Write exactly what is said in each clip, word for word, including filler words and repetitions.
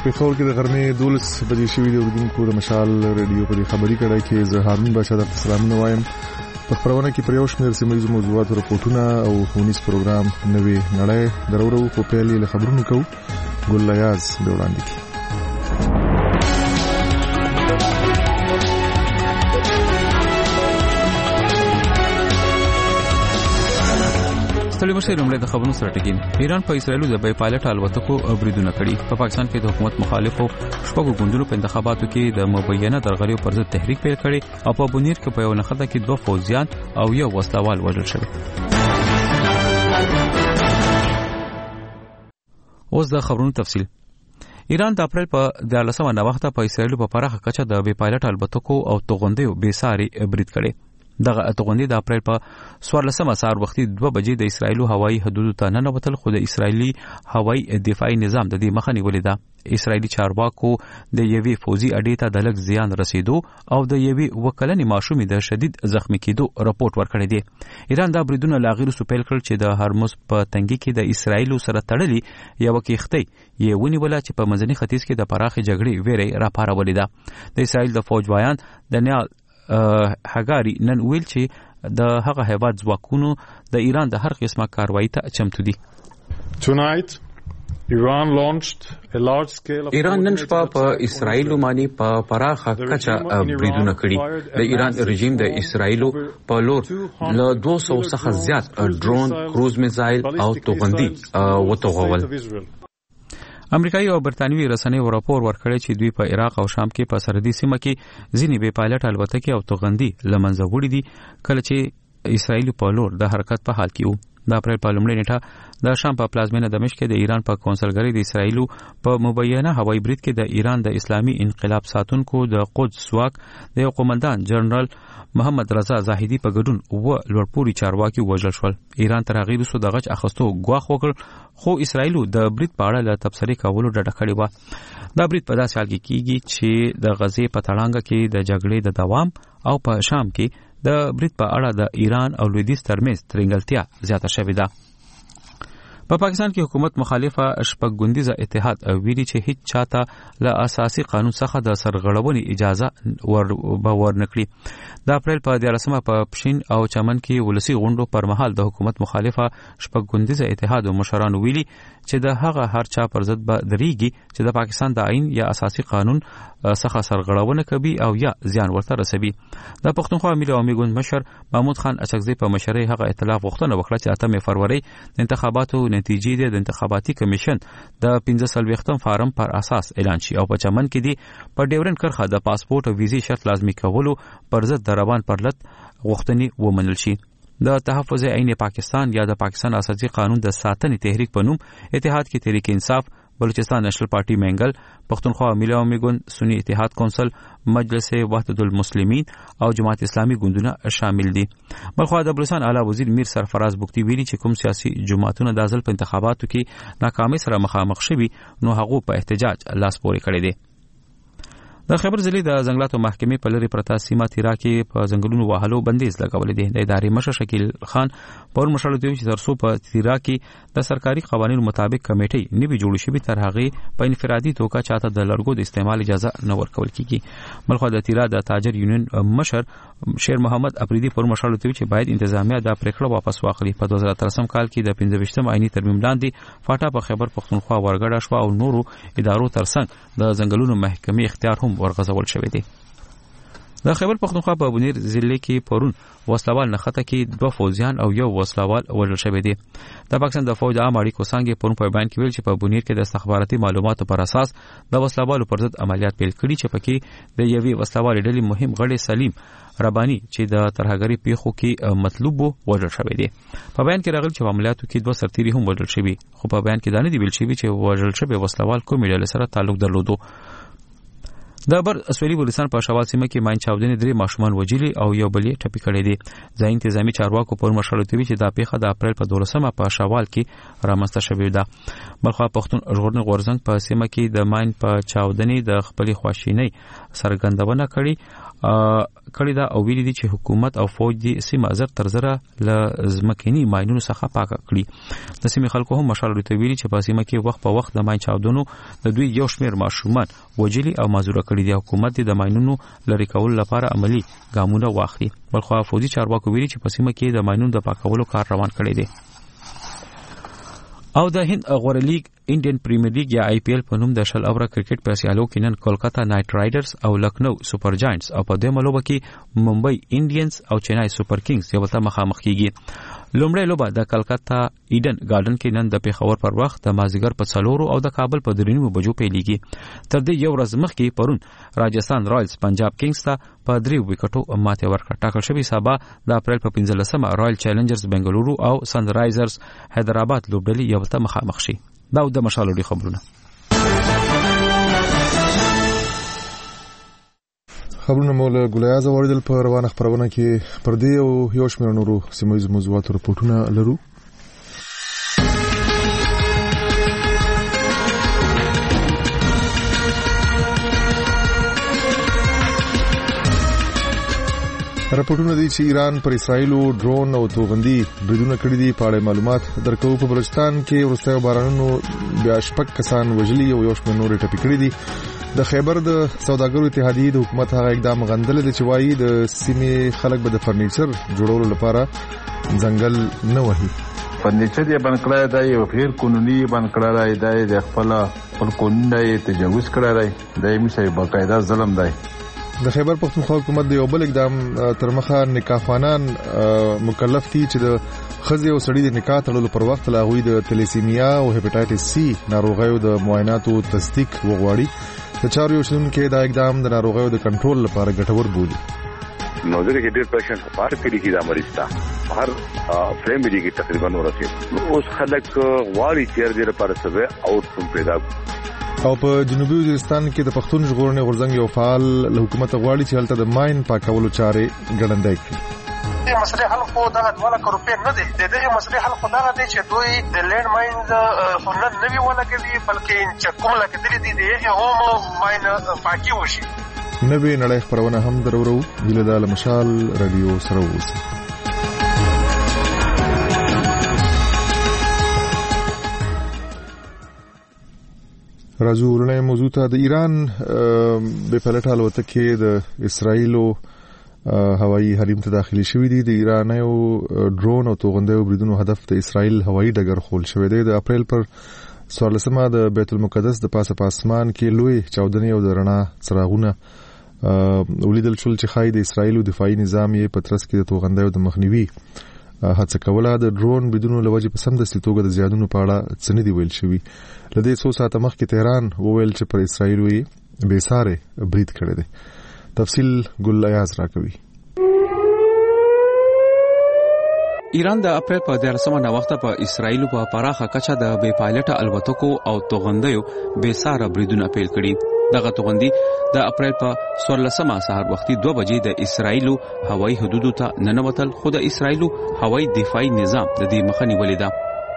پېښور کې د غرمې دولس بجې شوې د اردوونکو د مشال رادیو په خبري کړه کې زه هارون بادشاہ د سلامونه وایم. په خبرونه کې پر یو شمېر سیمه ییزو موضوعاتو راپورټونه او ښوونیز پروګرام نوې نړۍ درورو په پیلې له خبرونو کوو. ګل لیاز به وړاندې کړي. ستړي مشه لومړی د خبرونو سره ټکین. ایران په اسرایلو د بې پایلټ الوتکو بریدونه کړي. په پاکستان کې د حکومت مخالفو شپږو ګوندونو په انتخاباتو کې د مبینه درغلیو پر ضد تحریک پیل کړي او په بونیر کې په یو نخښه کې دوه فوجیان او یو وسلوال وژل شوی. اوس د خبرونو تفصیل. ایران د اپریل په دیارلسمه نوښت په اسرایلو په پراخه کچه د بې پایلټ الوتکو او توغندیو بې ساري برید کړي. دغه توغندي د اپریل په څوارلسمه سهار وختي دوه بجې د اسرایلو هوایي حدودو ته ننوتل، خو د اسرایلی هوایي دفاعي نظام د دې مخه نیولې ده. اسرایلی چارواکو د یوې فوجي اډې ته د لږ زیان رسیدو او د یوې وکلنې ماشومې د شدید زخمی کېدو رپورټ ورکړی دی. ایران دا بریدونه لا غیر سپیل کړل چې د هرمز په تنګي کې د اسرایلو سره تړلې یو کښتۍ یې ونیوله چې په منځني ختیځ کې د پراخې جګړې ویرې راپارولې ده. د اسرایل د فوج وایان د نیال هګاری نن ویل چې د هغه هیواد ځواکونو د ایران د هر قسمه کاروایی ته چمتو دي. ایران نن شپه په اسرایلو باندې په پراخه کچه بریدونه کړي. د ایران رژیم د اسرایلو په لور له دوه سوه څخه زیات ډرون، کروز میزایل او توغندي وتوغول. امریکایي او برتانوي رسنیو راپور ورکړی چې دوی په عراق او شام کې په سرحدي سیمه کې ځینې بې پایلټ الوتکې او توغندي له منځه وړي دي کله چې اسرایل په لور د حرکت په حال کې وو. د اپریل په لومړۍ نیټه د شام په پلازمینه دمشق کې د ایران په کونسلګرۍ د اسرایلو په مبینه هوایي برید کې د ایران د اسلامي انقلاب ساتونکو د قدس واک د یو قومندان جنرال محمد رضا زاهدي په ګډون و لوړپوړي چارواکي وژل شول. ایران تر هغې وروسته د غچ اخیستو ګواښ وکړ، خو اسرایلو د برید په اړه له تبصرې کولو ډډه کړې وه. دا برید په داسې حال کې کیږي چې د غزې په تړانګه کې د جګړې د دوام او په شام کې د برید په اړه د ایران او لویدیځ ترمنځ ترنګلتیا زیاته شوې ده. په پاکستان کې حکومت مخالفه شپږ ګوندیزه اتحاد ویلي چې هیڅ چاته له اساسي قانون څخه د سرغړونې اجازه ور به ورنکړي. د اپریل په دیارلسمه په پښین او چمن کې ولسی غونډو پر مهال د حکومت مخالفه شپږ ګوندیزه اتحاد مشرانو ویلي چې د هغه هر چا پر ضد به دریږي چې د پاکستان د آئین یا اساسي قانون څخه سرغړونه کوي او یا زیان ورته رسوي. د پښتونخوا ملي عوامي ګوند مشر محمود خان اچکزی په مشرۍ هغه ائتلاف غوښتنه وکړه چې اتمه فروری د انتخاباتو نتیجې د انتخاباتي کمیشن د پنځه څلوېښتم فارم پر اساس اعلان شي او په چمن کې دی په ډیورن کرخه د پاسپورت او ویزې شرط لازمي کولو پر ضد د روان پرلط غوښتنې ومنل شي. د تحفظ عین پاکستان یا د پاکستان اساسي قانون د ساتنې تحریک په نوم اتحاد کې تحریک انصاف، بلوچستان نېشنل پارټي منګل، پښتونخوا ملي عوامي ګوند، سنی اتحاد کونسل، مجلس وحدت المسلمین او جماعت اسلامي ګوندونه شامل دي. بلخوا د بلوچستان اعلی وزیر میر سرفراز بوختي ویلي چې کوم سیاسي جماعتونه د ځل په انتخاباتو کې ناکامۍ سره مخامخ شوي نو هغه په احتجاج لاس پورې کړی دی. د خیبر ضلع د ځنګلاتو محکمې په لری پرتا سیمه تیرا کې په ځنګلونو وهلو بندیز لګولې دی. د ادارې مشر شکیل خان پر مشرلو دی چې ترڅو په تیرا کې د سرکاري قوانینو مطابق کمیټې نیوي جوړ شي تر هغه په انفرادي توګه چاته د لرګو د استعمال اجازه نه ورکول کیږي. بلخو د تیرا د تاجر یونین مشر شیر محمد افریدي پر مشرلو دی چې باید انتظامیه د پریکړه واپس واخلي. په دوه زره اتلسم کال کې د پنځه ویشتم آئینی ترمیم لاندې فاټا په خیبر پښتونخوا ورګډه شو او نورو ادارو ترڅنګ د ځنګلونو محکمې اختیار هم ورغځول شوی دی. د خیبر پښتونخوا په بونیر ضلع کې پرون وسلوال نخته کې دوه فوجیان او یو وسلوال وژل شوی دی. د پاکستان د فوج عام اړیکو څنګه پرون په بیان کې ویل چې په بونیر کې د استخباراتي معلوماتو پر اساس د وسلوالو پر ضد عملیات پیل کړي چې پکې د یوې وسلوال ډلې مهم غړي سلیم ربانی چې د ترهګری پیښو کې مطلوب وژل شوی دی. په بیان کې راغلی چې عملیاتو کې دوه سرتیري هم وژل شوي، خو په بیان کې دا نه دی ویل شوی چې وژل شوی وسلوال کومې ډلې سره تعلق درلودو. د بر اسویلی بلوچستان په شوال سیمه کې ماین چاودنې درې ماشومان وژلي او یو بل یې ټپي کړی دی. ځای انتظامی چارواکو پر مشرلو دی چې دا پیښه د اپریل په دولسمه په شوال کې رامنځته شوې ده. بلخوا پښتون ژغورنې غورځنګ په سیمه کې د ماین په چاودنې د خپلې خواشینۍ څرګندونه کړې کړی دا او ویلي دي چې حکومت او فوج دي سیمه زر تر زره ل زمکینی ماینونو څخه پاک کړي د سیمې خلکو هم مشال ورته ویلي چې په سیمه کې وخت په وخت د ماین چاودنو د دوی یو شمېر ماشومان وجلي او مازوره کړي دي حکومت د ماینونو لری کول لپاره عملی ګامونه واخلي بلخو فوجي چارواکو ویلي چې په سیمه کې د ماینونو د پاکولو کار روان کړی دی او د هند غوړه لیګ انډین پریمیر لیګ یا آی پی ایل په نوم د شل اوره کرکټ په سیالو کې نن کولکتا نایټ رایډرز او لکنو سپر جاینټس او په دې ملوبه کې ممبئی انډینز او چنای سپر کینګز یو بل ته مخامخ کیږي لومړی لوبه د کلکتا ایډن ګارډن کې نن د پیښور پر وخت د مازیګر په څلورو او د کابل په درینو بجو پیلېږي تر دې یو ورځ مخکې پرون راجستان رایلز پنجاب کینګز ته په درې وکټو ماته ورکړه ټاکل شوی سبا د اپریل په پنځلسمه رایل چیلنجرز بنگلورو او سن رایزرز حیدرآباد لوبډلې یو ته مخامخ شي دا د مشالوري خبرونه خبرونه مولا ګلیاز اوریدل په روانه خبرونه کې پر دې او یو شمېر نورو سیمایي موضوعات راپورټونه لرو راپورټونه دي چې ایران پر اسرائیل ډرون او توغندي بریدونه کړی دي په اړه معلومات درکو په بلوچستان کې ورسته بارانونو بیا شپږ کسان وژلي او یو شمېر نور ټپي کړی دي د خیبر د سوداګرو اتحادیې د حکومت هغه اقدام غندل دي چې وايي د سیمې خلک به د فرنیچر جوړولو لپاره ځنګل نه وهي فرنیچر یې بند کړی دی او غیر قانوني بند کړی دی د خپل خپل قانون یې تجاوز کړی دی د ایمسه باقاعده ظلم دی د خیبر پختونخوا حکومت د یو بل اقدام تر مخه نکاح خوانان مکلف دي چې د خزي او سړي د نکاح تړلو پر وخت لا غوي د تلیسیمیا او هپاتایټس سی ناروغیو د معایناتو تصدیق وغواړي د چارو شون کې دا اقدام د ناروغیو د کنټرول لپاره ګټور بولي نوزر کې ډېر پیشنټ پاره کړي چې دا مریض تا هر فیملی کې تقریبا ورسې اوس خلک غواړي چې دې لپاره څه اوټکم پیدا او په جنوبي وزیرستان کې د پښتون ژغورنې غورځنګ یو فعال له حکومت غواړي چې هلته د ماین پاکولو چارې ګړندۍ کړي د مسلې حل خو دا دوه لک روپۍ نه دي د دې مسلې حل خو دا دی چې دوی د لینډ ماینز خو نه نوي ولګوي بلکې چې کوم لګېدلي دي د هغو ماین پاکي وشي نوې نړۍ خبرونه هم درورو هیله ده له مشال رادیو سره اوسئ راځو ورنه موضوع ته د ایران به پلټه الوتکې د اسرایلو هوایي حریم ته داخلي شوې دي د ایران یو ډرون او توغندیو بریدونو هدف د اسرایل هوایي ډګر خول شوی دی د اپریل پر څوارلسمه د بیت المقدس د پاسه په اسمان کې لوی چاودنې او د رڼا څراغونه ولیدل شول چې خای د اسرایلو دفاعي نظام یې په ترڅ کې د توغندیو د مخنیوي هڅه کوله د ډرون بریدونو لوجه په سم د ستوګه د زیادونو په اړه څه نه دی ویل شوی لدې څو ساعته مخکې تهران وویل چې پر اسرایل وی بے ساره برید کړی دی تفصیل ګل ایاز راکوي ایران د اپریل په دیارلسمه نوښت په اسرایل په پراخه کچه د بې پایلټه الوتکو او توغندیو بے ساره بریدونه پیل کړي دغه توغندي د اپریل په څوارلسمه سهار وختي دوه بجې د اسرایلو هوایي حدودو ته ننوتل خو د اسرایلو هوایي دفاعي نظام د دې مخه نیولې ده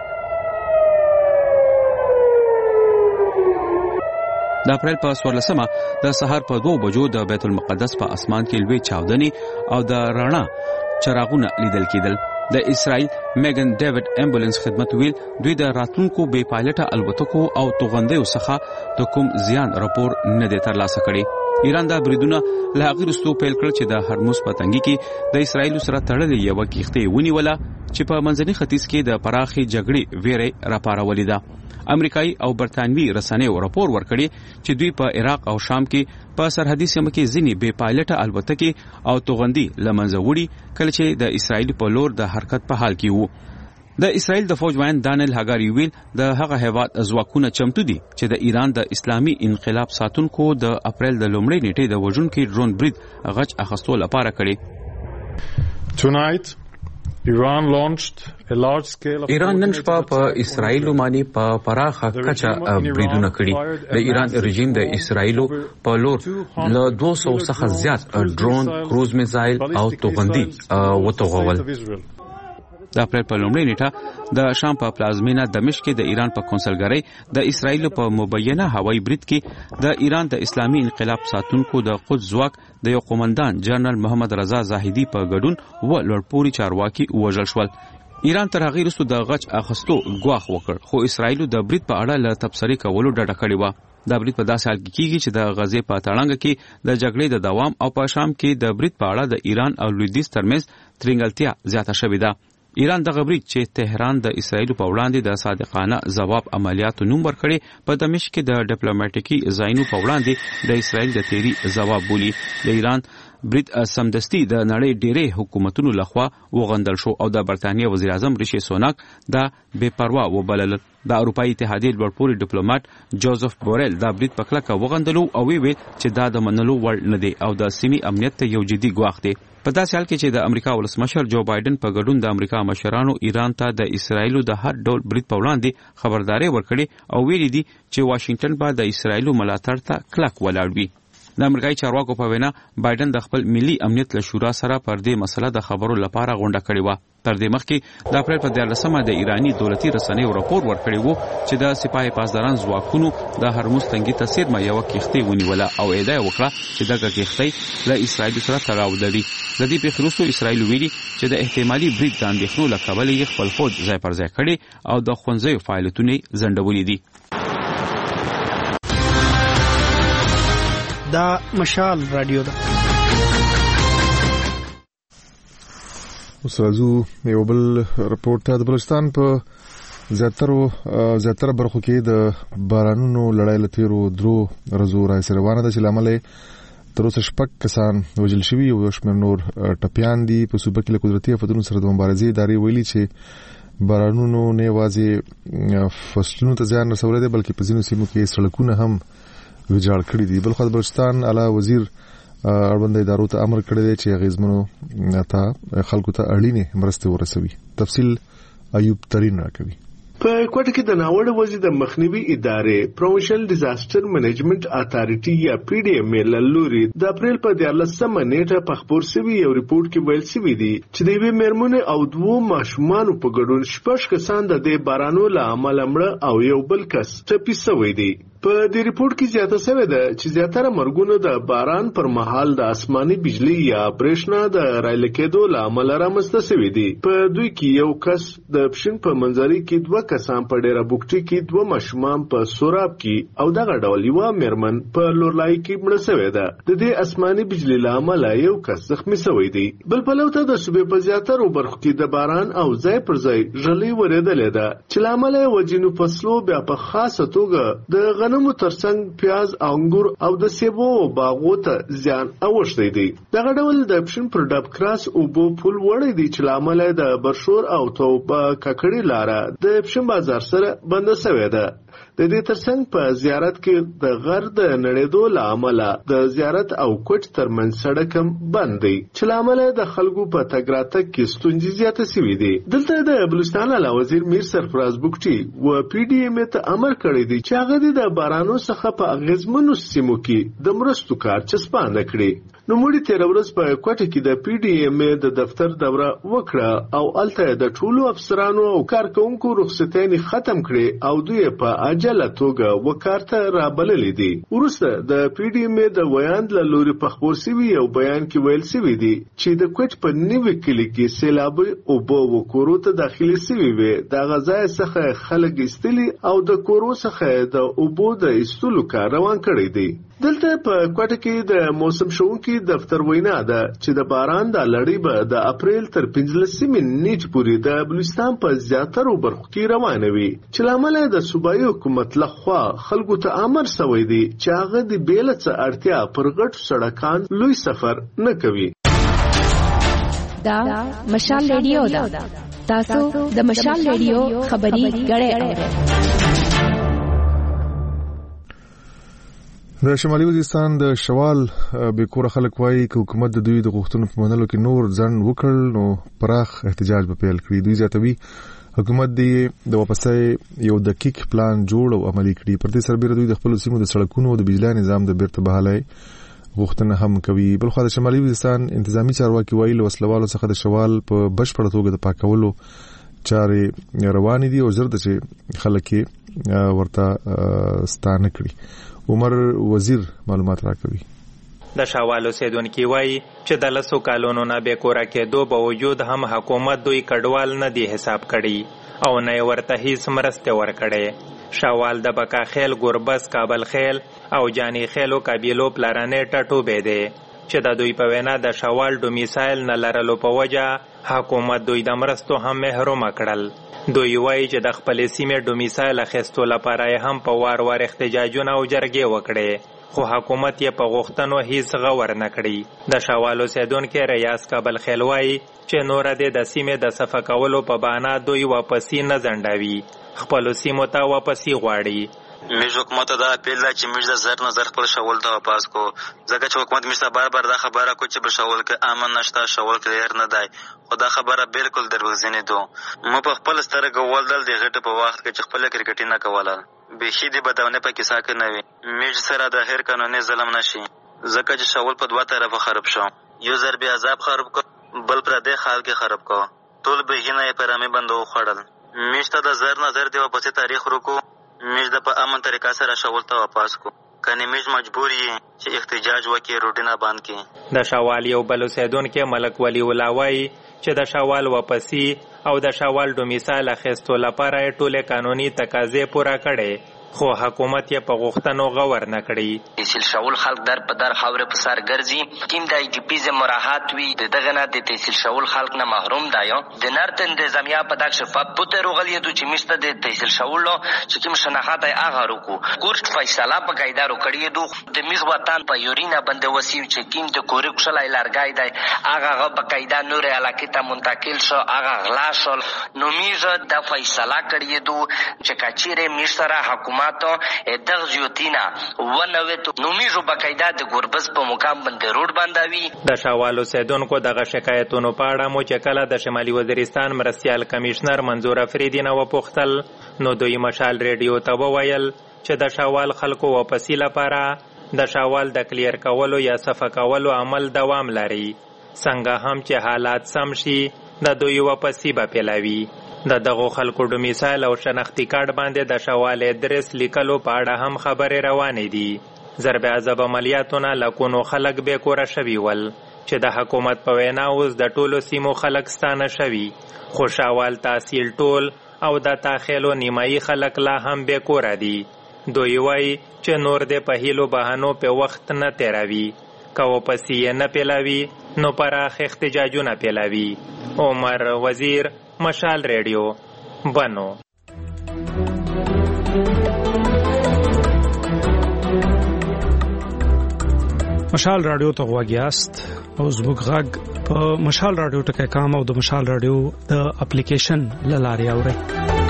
د اپریل په څوارلسمه د سهار په دوه بجو د بیت المقدس په اسمان کې لوی چاودنې او د رڼا چراغونه لیدل کېدل د اسرایل میګن ډیوډ امبولانس خدمت ویل دوی د راتلونکو بې پایلټه الوتکو او توغندیو څخه د کوم زیان راپور نه دی ترلاسه کړی ایران دا بریدونه له هغه وروسته پیل کړل چې د هرمز په تنګي کې د اسرایل سره تړلې یو کښتۍ ونیوله چې په منځني ختیځ کې د پراخي جګړې ویره راپارولې ده امریکایي او برتانوي رسنیو راپور ورکړي چې دوی په عراق او شام کې په سرحدي سیمه کې ځینې بې پایلټه الوتکې او توغندي لمنځه وړي کله چې د اسرایل په لور د حرکت په حال کې وو د اسرایل د فوج وایند دانیل هاګاری ویل د هغه هیواد ځواکونه چمتو دي چې د ایران د اسلامي انقلاب ساتونکو د اپریل د لومړۍ نیټې د وژونکو ډرون برید غچ اخیستو لپاره کړي Tonight Iran launched a large scale of ایران نن شپه په اسرایل باندې په پراخه کچه بریدونه کړي د ایران رژیم د اسرایلو په لور له دوه سوه څخه زیات ډرون کروز میزایل او توغندي وتوغول د اپریل په لومړۍ نیټه د شام په پلازمینه دمشق کې د ایران په کنسولګرۍ د اسرایل په مبینه هوایي برید کې د ایران د اسلامي انقلاب ساتونکو د قدس ځواک د یو قومندان جنرال محمد رضا زاهدي په ګډون و لوړپوړي چارواکي وژل شول. ایران تر هغه وروسته د غچ اخستو ګواښ وکړ، خو اسرایل د برید په اړه له تبصرې کولو ډډه کړې و. د برید په داسې حال کې کیږي چې د غزې په تړانګه کې د جګړې د دوام او په شام کې د برید په اړه د ایران او لویدیځ ترمنځ ترنګلتیا زیاته شوې ده. ایران دغه برید چې تهران د اسرایل په وړاندې د صادقانه ځواب عملیاتو نوم ورکړي په دمشق کې د ډیپلوماټیکي ځایونو په وړاندې د اسرایل د تیری ځواب بولی. د ایران برید سمدستي د نړۍ ډېرې حکومتونو لخوا وغندل شو او د برتانیې وزیر اعظم ریشي سوناک دا بے پروا وبلل. د اروپאי اتحادیې لوړپوړي ډیپلوماټ جوزف بورل دا برید په کلکه وغندلو او ویل چې دا د منلو وړ نه دی او د سیمې امنیت ته یو جدي ګواښ دی. په داسې حال کې چې د امریکا ولسمشر جو بایدن په ګډون د امریکا مشرانو ایران ته د اسرایلو د هر ډول برید په وړاندې خبرداري ورکړي او ویلي دي چې واشنگټن به د اسرایلو ملاتړ ته کلک ولاړ وي. د امریکایي چارواکو په وینا بایدن د خپل ملي امنیت له شورا سره پر دې مسله د خبرو لپاره غونډه کړې و. تر دې مخکې د اپریل په دیارلسمه د ایرانی دولتي رسنیو راپور ورکړی و چې د سپاه پاسداران ځواکونو د هرمز تنګي ته څیرمه یوه کښتۍ ونیوله او ادعا وکړه چې دغه کښتۍ له اسرایل سره تړاو لري. د دې پیښې وروسته اسرایل ویلي چې د احتمالي برید د اندېښنو له کبله یې خپل پوځ ځای پر ځای کړی او د ښوونځیو فعالیتونه یې ځنډولي دي. دا مشال رادیو ده. اوسازو یو بل رپورټ ته د بلوچستان په زیاترو زیاتره برخو کې د بارانونو لړۍ له تیرو درو ورځو راهیسې روانه ده چې له امله تر اوسه شپږ کسان وژل شوي او یو شمېر نور ټپیان دي. په صوبه کې له قدرتي آفتونو سره د مبارزې ادارې ویلي چې بارانونو نه یوازې فصلونو ته زیان رسولی دی بلکې په ځینو سیمو کې سړکونه هم ویجاړ کړي دي. بل خو د بلوچستان اعلی وزیر اړوند ادارو ته امر کړی دی چې اغیزمنو ته خلکو ته اړینې مرستې ورسوي. تفصیل ایوب ترین راکوي. په کوټه کې د ناوړه وضع د مخنیوي ادارې پروینشل ډیزاستر منیجمنت اتارټي یا پی ډی ایم ال لوري د اپریل په دیارلسمه نیټه په خبر شوی یو ریپورت کې ویل شوی دی چې د یوې میرمنې او دوو ماشومانو په ګډون شپږ کسان د دې بارانو له امله مړه او یو بل کس ټپي شوی دی. په دې ریپورت کې زیاته شوی ده چې زیاتره مرګونه د باران پر مهال د آسماني بجلی یا برېښنا د رایله کېدو له امله رامنځته شوي دي. په دوی کې یو کس د پښین په منځري کې دوه کسان په ډیره بوکټي کې دوه ماشومان په سوراب کې او دغه ډول یوه میرمن په لورلای کې مړه شوې ده. د دې آسماني بجلی له امله یو کس زخمي شوی دی. بل پلو ته د صوبې په زیاترو برخو کې د باران او ځای پر ځای ژلۍ ورېدلې ده چې له امله وجینو فصلو بیا په خاصه توګه د غنمو ترڅنګ پیاز انګور او د سیبو باغو ته زیان اوښتی دی. دغه ډول د پښین پر ډب کراس او بو پل وړي دی چې له امله د برشور او توبه ککړې لاره د پښین بازار سره بنده شوې ده. د دې ترڅنګ په زیارت کې د غر د نړېدو له امله د زیارت او کوټ ترمنځ سړک هم بند دی چې له امله د خلکو په تګ راتګ کې ستونزې زیاتې شوې دي. دلته د بلوچستان اعلی وزیر میر سرفراز بوکټي و پی ډی ایم ته امر کړی دی چې هغه د بارانو څخه په اغیزمنو سیمو کې د مرستو کار چسپانده کړي. نو موږ تیر ورځ په کوټه کې د پی ډی ایم د دفتر دوره وکړه او الته د ټولو افسرانو او کارکونکو رخصتۍ ختم کړي او دوی په عاجله توګه وکارته رابللې دي. وروسته د پی ډی ایم د ویاند له لوري په خبر شوي یو بیان کې ویل شوي دي چې د کوټ په نیوي کلی کې سیلابي اوبه وکورو ته داخلي شوي وي. د غځای څخه خلک ایستلي او د کورو څخه د اوبو د ایستلو کار روان کړی دی. دلته په کوټه کې د موسم شونکي دفتر وینا ده چې د باران د لړۍ به د اپریل تر پنځلسمې نیټې پورې د بلوچستان په زیاترو برخو کې روانه وي چې له امله د صوبایي حکومت لخوا خلکو ته امر شوی دی چې هغه د بېله څه اړتیا پر غټو سړکان لوی سفر نه کوي. دا مشال ریډیو ده. تاسو د مشال ریډیو خبري غړې د شمالي وزیرستان د شوال بیکوره خلک وایي چې حکومت د دوی د غوښتنو په منلو کې نور ځنډ وکړ نو پراخ احتجاج به پیل کړي. دوی زیاتوي حکومت د واپسۍ یو دقیق پلان جوړ او عملي کړي. پر دې سربېره دوی د خپل سیمو د سړکونو او د بجلی نظام د بیرته بحالۍ غوښتنه هم کوي. بل خو د شمالي وزیرستان انتظامی چارواکي وایي له وسلوالو څخه د شوال په بشپړه توګه د پاکولو چارې روانې دي او زر د چې خلک ورته ستانه کړي. عمر وزیر معلومات راکوي. د شوال اوسیدونکي وایي چې د لسو کالونو نه بې کوره کېدو باوجود هم حکومت دوی کډوال نه دی حساب کړي او نه یې ورته هیڅ مرستې ورکړې. شوال د بکا خیل، ګربز، کابل خیل او جانی خیلو قبیلو پلرنې ټاټوبی دی چې د دوی په وینا د شوال ډومیسایل نه لرلو په وجه حکومت دوی د مرستو هم محرومه کړل. دوی وایي چې د خپلې سیمې ډومیسایل اخیستو لپاره یې هم په وار وار احتجاجونه او جرګې وکړې خو حکومت یې په غوښتنو هیڅ غور نه کړي. د شوال اوسیدونکی ریاض کابل خیل وایي چې نوره دې د سیمې د صفا کولو په بهانه دوی واپسي نه ځنډوي، خپلو سیمو ته واپسي غواړي. موږ حکومت ته دا اپیل ده چې موږ د زر نه زر خپل شاول ته واپس کو، ځکه چې حکومت موږ ته بار بار دا خبره کوي چې په شاول کې امن نشته، شاول کلیر نه دی، خو دا خبره بالکل دروغجنې ده. مو په خپل سترګو ولدل د غټ په وخت کې چې خپل کرکټ نه کوله بېخي د بداونه په کیسه کې نه وي. موږ سره د هر قانوني ظلم نشي، ځکه چې شاول په دوه طرفه خراب شو، یو ضرب عذاب خراب کو، بل پر دې خال کې خراب کو، ټول بهینه یې پرامي بندو خړل. موږ ته د زر نظر دی واپس تاریخ رکو، موږ د په امن طریقه سره شاول ته واپس کو، کني موږ مجبور یې چې احتجاج وکړي، روډینه باندې کې. د شوال یو بل اوسیدونکی ملک ولی الله وایي چې د شوال واپسی او د شوال ډومیسایل اخیستو لپاره ټولې قانوني تقاضې پوره کړي خو حکومت یې په غوښتنو غور نه کړي. تحصیل شاول خلک در په در خاورې په سر ګرځي، کیم د ای ډي پی ز مراحت وي د دغه نه د تحصیل شاول خلک نه محروم دی. د نرت انتظامیه په دغه شفاف پته روغلی دو چې مشته د تحصیل شاول چې کوم شناخت یې هغه رکو کورس فیصله په قاعده رو کړی دو د میز وطن په یورینا بند وسیو چې کیم د کورې کښلای لارګای دی هغه په قاعده نور علاقه ته منتقل شو، هغه غلا شو. نو میز د فیصله کړی دو چې کچېره میشتره حکومت دغه زیوتینا ونوي ته نومیجو بقاعده د ګوربز په مقام باندې روډ باندوي. د شوال اوسیدونکو دغه شکایتونو په اړه مو چې کله د شمالي وزیرستان مرستیال کمشنر منظور افریدی نه وپوښتل نو دوی مشال ریډیو ته وویل چې د شوال خلکو واپسی لپاره د شوال د کلیر کولو یا صفا کولو عمل دوام لري، څنګه هم چې حالات سم شي د دوی واپسی به پیلوي. د دغو خلکو ډومیسایل او شناختی کارت باندې د شوال ادرس لیکلو په اړه هم خبرې روانې دي. ضرب عذاب عملیاتونه لکونو خلک بې کوره شوي ول چې د حکومت په وینا اوس د ټولو سیمو خلک ستانه شوي، خو شوال تحصیل ټول او د تاخیلو نیمایي خلک لا هم بې کوره دي. دوی وایي چې نور د په هیلو بهانو په وخت نه تیروي، که واپسي یې نه پیلاوي نو پراخ احتجاجونه پیلاوي. عمر وزیر، مشال ریډیو، بنو. مشال رادیو ته غواګیاست او زموږ غږ په مشال رادیو ټکی کام او د مشال رادیو د اپلیکیشن لارې اورئ.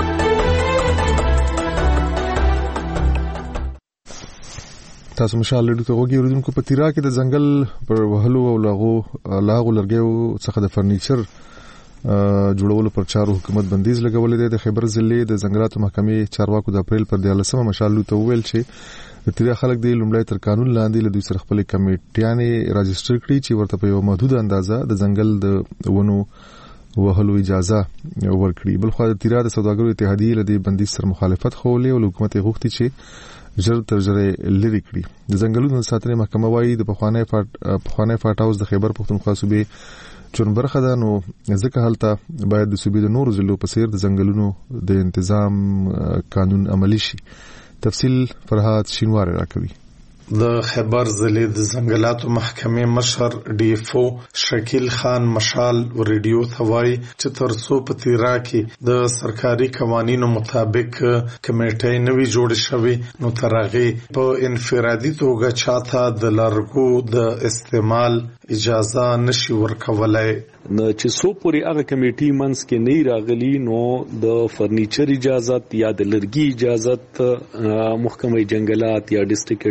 تاسو مشال رادیو ته غوږی اوریدونکو. په تیرا کې د ځنګل پر وهلو او لاغو لاغو لرګیو څخه د فرنیچر جوړولو پر چارو حکومت بندیز لګولې ده. د خیبر ضلع د ځنګلاتو محکمې چارواکو د اپریل پر دیارلسمه مشال ته وویل چې د تیرا خلک د لومړی تر قانون لاندې له دوی سره خپل کمیټیانې راجستر کړي چې ورته په یو محدود اندازه د ځنګل د ونو وهلو اجازه ورکړي. بل خو د تیرا د سوداګرو اتحادیې له دې بندیز سره مخالفت خولې او حکومت یې غوښتي چې ژر تر ژره لري کړي. د ځنګلونو ساتنې محکمه وايي د پخوانی فاټ پخوانی فاټ هاوس د خیبر پښتونخوا صوبې چون برخه ده، نو ځکه هلته باید د صوبې د نورو ضلعو په څیر د ځنګلونو د انتظام قانون عملی شي. تفصیل فرهاد شینوار راکوي. د خیبر ضلع د ځنګلاتو محکمې مشر ډي اف او شکیل خان مشال ریډیو ته وایي چې تر څو په تیرا کې د سرکاري قوانینو مطابق کمیټې نوي جوړ شوي نو تر هغې په انفرادي توګه چاته د لرګو د استعمال اجازه نشي ورکولای. نو چې څو پورې هغه کمیټي منځ کې نه راغلي نو د فرنیچر اجازت یا د لرګي اجازت محکمه جنگلات یا ډیسټریکټ ایڈمنسټریشن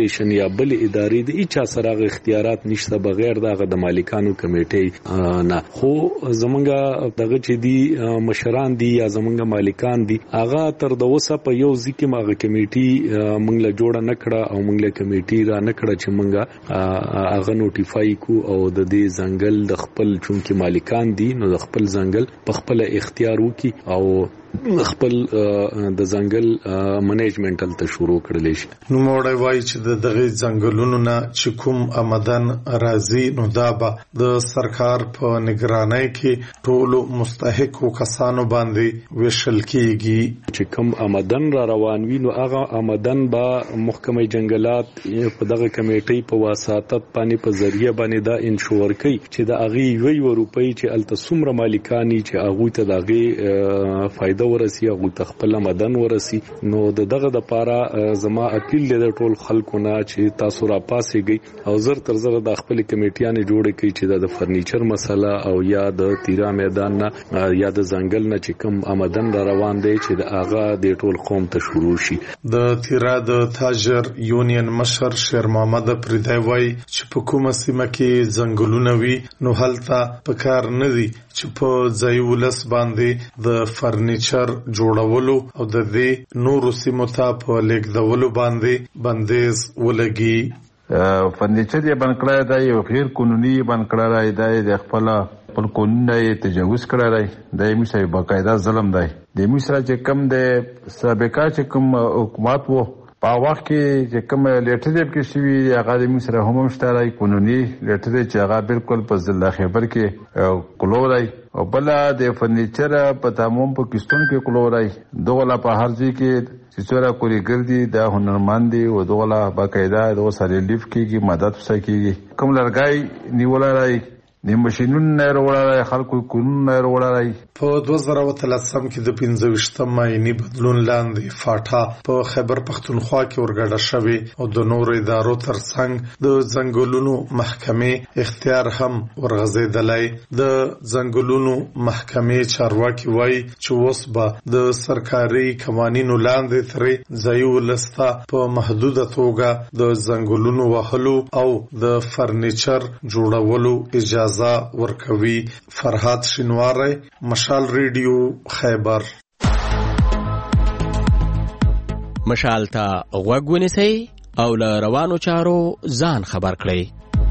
اسوسییشن یا بل ادارې د اچا سره اختیارات نشته بغیر دغه د مالکانو کمیټې نه. خو زمونږ دغه چې دی مشران دي یا زمونږ مالکان دي هغه تر د وسه په یو ځکه ماغه کمیټي مونږ له جوړه نکړه او مونږ له کمیټي را نکړه چې مونږه هغه نوټیفای کو او د دې ځنګل د خپل چونکی مالکان دي نو د خپل ځنګل په خپل اختیار وکي او خپل د ځنګل منیجمنټل ته شروع کړل شي. نو موړی وایي چې د دغه ځنګلونو نه چې کوم آمدن راځي نو دا به د سرکار په نگرانۍ کې ټولو مستحقو کسانو باندې ویشل کیږي. چې کوم آمدن را روان وي نو هغه آمدن به محکمه جنگلات په دغه کمیټې په واسطه باندې په ذریعہ باندې دا انشور کوي چې د هغه یو روپۍ چې التسمره مالکانی چې هغه ته دغه فائدہ ورسی او تخپل مدن ورسی. نو دغه د پاره زما اپیل دی د ټول خلکو نه چې تاسو را پاسېږئ او زر تر زر د خپل کمیټیانې جوړ کړئ چې د فرنیچر مسله او یا د تیرا میدان نه یا د ځنګل نه چې کوم آمدن را روان دی چې د هغه د ټول قوم ته شروع شي. د تیرا د تاجر یونین مشر شیر محمد پریدای وای چې په کومه سیمه کې ځنګلونه وي نو هلته په کار نه دي چې په ځای ولس باندې د فرنیچر جوړولو او د دې نورو سیمو ته په لیږدولو باندې بندیز ولګي. فرنیچر یې بند کړی دی او غیر قانوني بند کړی دی د خپل خپل قانون یې تجاوز کړی دی. د یې مشه باقاعده ظلم دی. د مشه چې کم د سابقه چې کوم حکومت وو په وخت کې چې کوم لیټر کې شوی هغه د مشه هم مشترک قانوني لیټر چې هغه بالکل په ضلع خیبر کې کلورای او بل د فرنیچر په تمام پاکستان کې کلورای دغه په هر ځای کې چې څوره کولی ګرځي د هنرمند دي او دغه باقاعده د سره لیف کېږي مدد وسکیږي. کوم لرګای نیولای د ماشینونو نه وروړای خلکو قانون نه وروړای. په دوه زره او اتلسم کې د پنځه ویشتم مایني بدلون لاندې فاټا په خیبر پختونخوا کې ورګډه شوی او د نورو ادارو ترڅنګ د ځنګلونو محکمې اختیار هم ورغځېدلی. د ځنګلونو محکمې چارواکي وایي چې اوس به د سرکاري قوانینو لاندې ترې ځایي ولسته په محدوده توګه د ځنګلونو وهلو او د فرنیچر جوړولو اجازه ورکوي. فرهاد شینواری، مشال ریډیو، خیبر. مشال ته غوږ ونیسئ او له روانو چارو ځان خبر کړئ.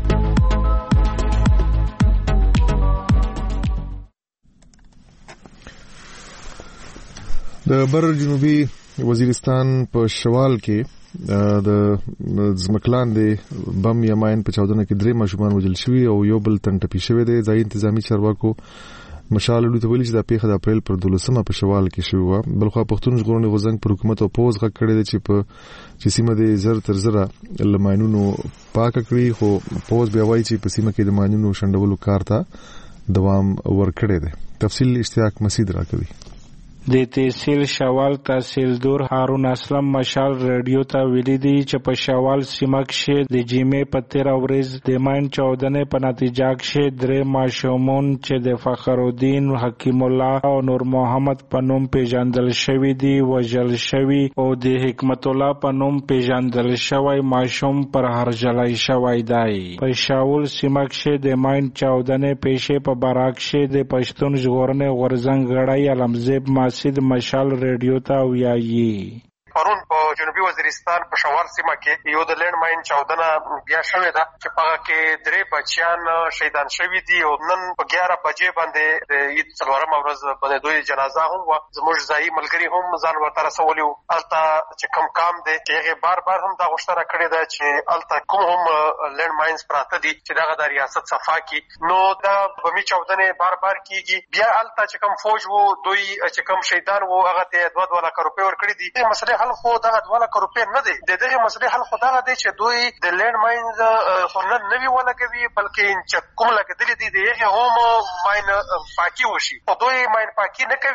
د بر جنوبي وزیرستان په شوال کې د ځمکلاندې بم یا ماین په چاودنه کې درې ماشومان وژل شوي او یو بل تن ټپي شوی دی. ځایي انتظامی چارواکو مشال لوی ته ویلي چې دا پیښه د اپریل پر دولسمه په شوال کې شوې وه. بلخوا پښتون ژغورنې غورځنګ پر حکومت او پوځ غږ کړی دی چې په چې سیمه د زر تر زره له ماینونو پاکه کړي، خو پوځ بیا وایي چې په سیمه کې د ماینونو شنډولو کار ته دوام ورکړی دی. تفصیل اشتیاق مسید راکوي. د تحصیل شوال تحصیلدار هارون اسلم مشال ریډیو ته ویلي دي چې په شوال سیمه کې د جمعې په تیره ورځ د ماین چاودنې په نتیجه کې درې ماشومان چې د فخر الدین، حکیم الله او نور محمد په نوم پیژندل شوي دي وژل شوي او د حکمت الله په نوم پیژندل شوی ماشوم پر هرجلی شوی دی. په شاول سیمه کې د ماین چاودنې پیښې په برعکس کې د پښتون ژغورنې غورځنګ غړی علمزیب سید مشال ریډیو ته ویایي. پرون په جنوبي وزیرستان په شوال سیمه کې یو د لینډ ماین چاودنه بیا شوې ده چې په هغه کې درې بچیان شهیدان شوي دي او نن په ګیاره بجې باندې د عید څلورمه ورځ باندې دوی جنازه هم وه. زموږ ځایي ملګري هم ځان ورته رسولي وو. هلته چې کوم کام دی چې هغې بار بار هم دا غوښتنه کړې ده چې هلته کوم هم لینډ ماینز پراته دي چې دغه د ریاست صفا کړي. نو دا بمي چاودنې بار بار کېږي. بیا هلته چې کوم فوج وو دوی چې کوم شهیدان وو هغه ته دوه دوه لکه روپۍ ورکړي دي. دې مسلې حل خو دغه دوه لکه روپۍ نه دی. د دغې مسلې حل خو دغه دی چې دوی د لینډ ماینز خو نه نوي ولګوي بلکې چې کوم لګېدلي دي د هغې هم ماین پاکي وشي. خو دوی ماین پاکي نه کوي.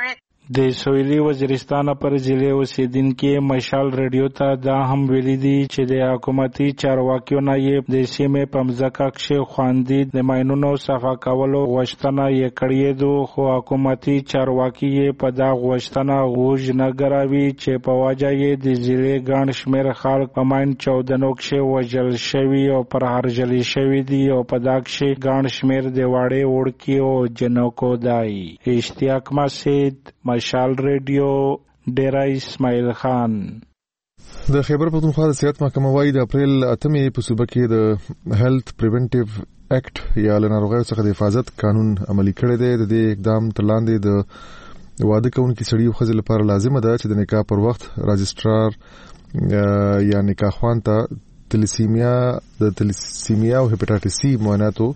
د سویلي وزیرستان پر ضلع اوسیدونکو مشال رادیو ته دا هم ویلي دي چې د حکومتي چارواکیو نه یې د سیمې په مځکه کې خواندي د ماینونو صفا کولو غوښتنه یې کړې ده، خو حکومتي چارواکي یې په دا غوښتنه غوږ نه ګراوي چې په وجه یې د ضلع ګڼ شمېر خلک په ماین چاودنو کې وژل شوي او پرهرجلي شوي دي او په دا کې ګڼ شمېر د وړې وړکي او جنکو دی. اشتیاق مسجد، مشال ریډیو، ډیرا اسماعیل خان. د خیبر پختونخوا د صحت محکمه وايي د اپریل اتمې په صوبه کې د هیلث پریونټیو اکټ یا له ناروغیو څخه د حفاظت قانون عملي کړی دی. د دې اقدام تر لاندې د واده کوونکي سړي او ښځې لپاره لازمه ده چې د نکاح پر وخت راجسترار یا نکاح خوان ته تلیسیمیا د تلیسیمیا او هپاتایټس سی معایناتو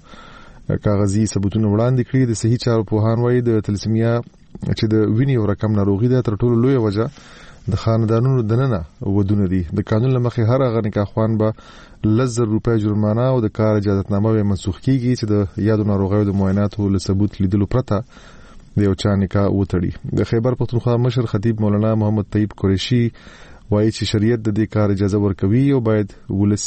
کاغذي ثبوتونه وړاندې کړي. د صحي چارو پوهان وايي د تلیسیمیا چې د وینې یو رقم ناروغي ده تر ټولو لویه وجه د خاندانونو دننه ودونه دي. د قانون له مخې هر هغه نکاح خوان به لس زره روپۍ جرمانه او د کار اجازتنامه به منسوخ کیږي چې د یادو ناروغیو د معایناتو له ثبوت لیدلو پرته د یو چا نکاح وتړي. د خیبر پختونخوا مشر خطیب مولانا محمد طیب قریشي وايي چې شریعت د دې کار اجازه ورکوي او باید ولس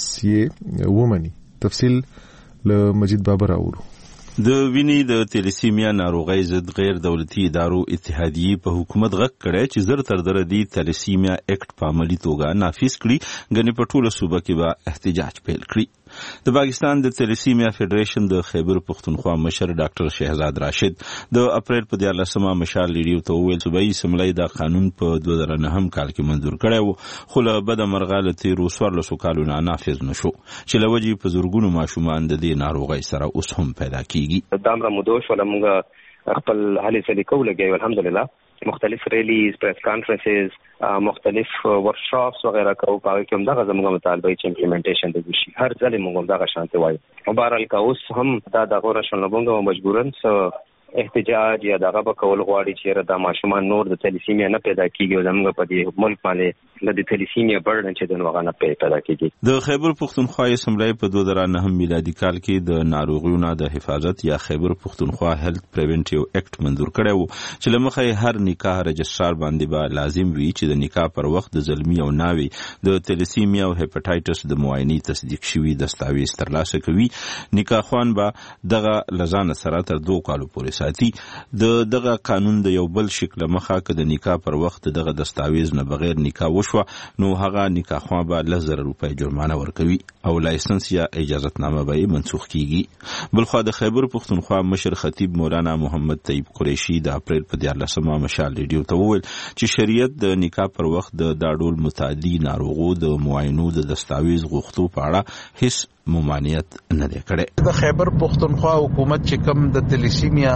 یې ومني. تفصیل له مجید بابر راوړو. د وینې د تلیسیمیا ناروغۍ ضد غیر دولتي ادارو اتحادیې په حکومت غږ کړی چې زر تر دره دی تلیسیمیا اکټ په عملي توګه نافذ کړي، ګنې په ټوله صوبه کې به احتجاج پیل کړي. د پاکستان د تلیسیمیا فدریشن د خیبر پختونخوا مشر ډاکټر شهزاد راشد د اپریل په دیارلسمه مشال ریډیو ته وویل صوبایي اسمبلی دا قانون په دوه زره نهم کال کې منظور کړی و، خو له بده مرغه له تېرو څوارلسو کالو نه نافذ نه شو چې له وجې په زرګونو ماشومان د دې ناروغۍ سره اوس هم پیدا کیږي. دا امر مودو شوله موږ خپل هلې ځلې کوو لګیو الحمدلله، مختلف ریلیز، پریس کانفرنسز، مختلف ورکشاپس وغیرہ کوو. په کې هم دغه زموږ مطالبه چې امپلیمنټیشن د وشي هر ځل موږ دغه شانته وایو. بهرحال که اوس هم دا دغه راشن موږ مجبورن څه احتجاج یا دغه به کول غواړي چې دا ماشومان نور د تلیسیمیا نه پیدا کیږي او زموږ په دې ملک باندې د تلیسیمیا برډن چې د نوغه نه پیدا کیږي. د خیبر پختونخوا اسمبلی په دوه زره نهم میلادي کال کې د ناروغیو نه د حفاظت یا خیبر پختونخوا هیلث پریونټیو اکټ منظور کړی و چې له مخې هر نکاح رجسترار باندې به لازم وي چې د نکاح پر وخت د زلمی او ناوي د تلیسیمیا او هپاتایټس د معاینې تصدیق شوي دستاویز ترلاسه کوي. نکاح خوان به دغه لزان سره تر دوه کالو پورې ساتي. د دغه قانون د یو بل شکل مخه که د نکاح پر وخت دغه دستاویز نه بغیر نکاح وشوه نو هغه نکاح خوان به لس زره روپۍ جرمانه ورکوي او لایسنس یا اجازتنامه به منسوخ کیږي. بلخوا د خیبر پختونخوا مشر خطیب مولانا محمد طیب قریشي د اپریل په دیارلسمه مشال ریډیو ته وویل چې شریعت د نکاح پر وخت د دا ډول متعدي ناروغو د معاینو د دستاویز غوښتو په اړه هیڅ ممانعت نه دی کړی. د خیبر پختونخوا حکومت چې کوم د تلیسیمیا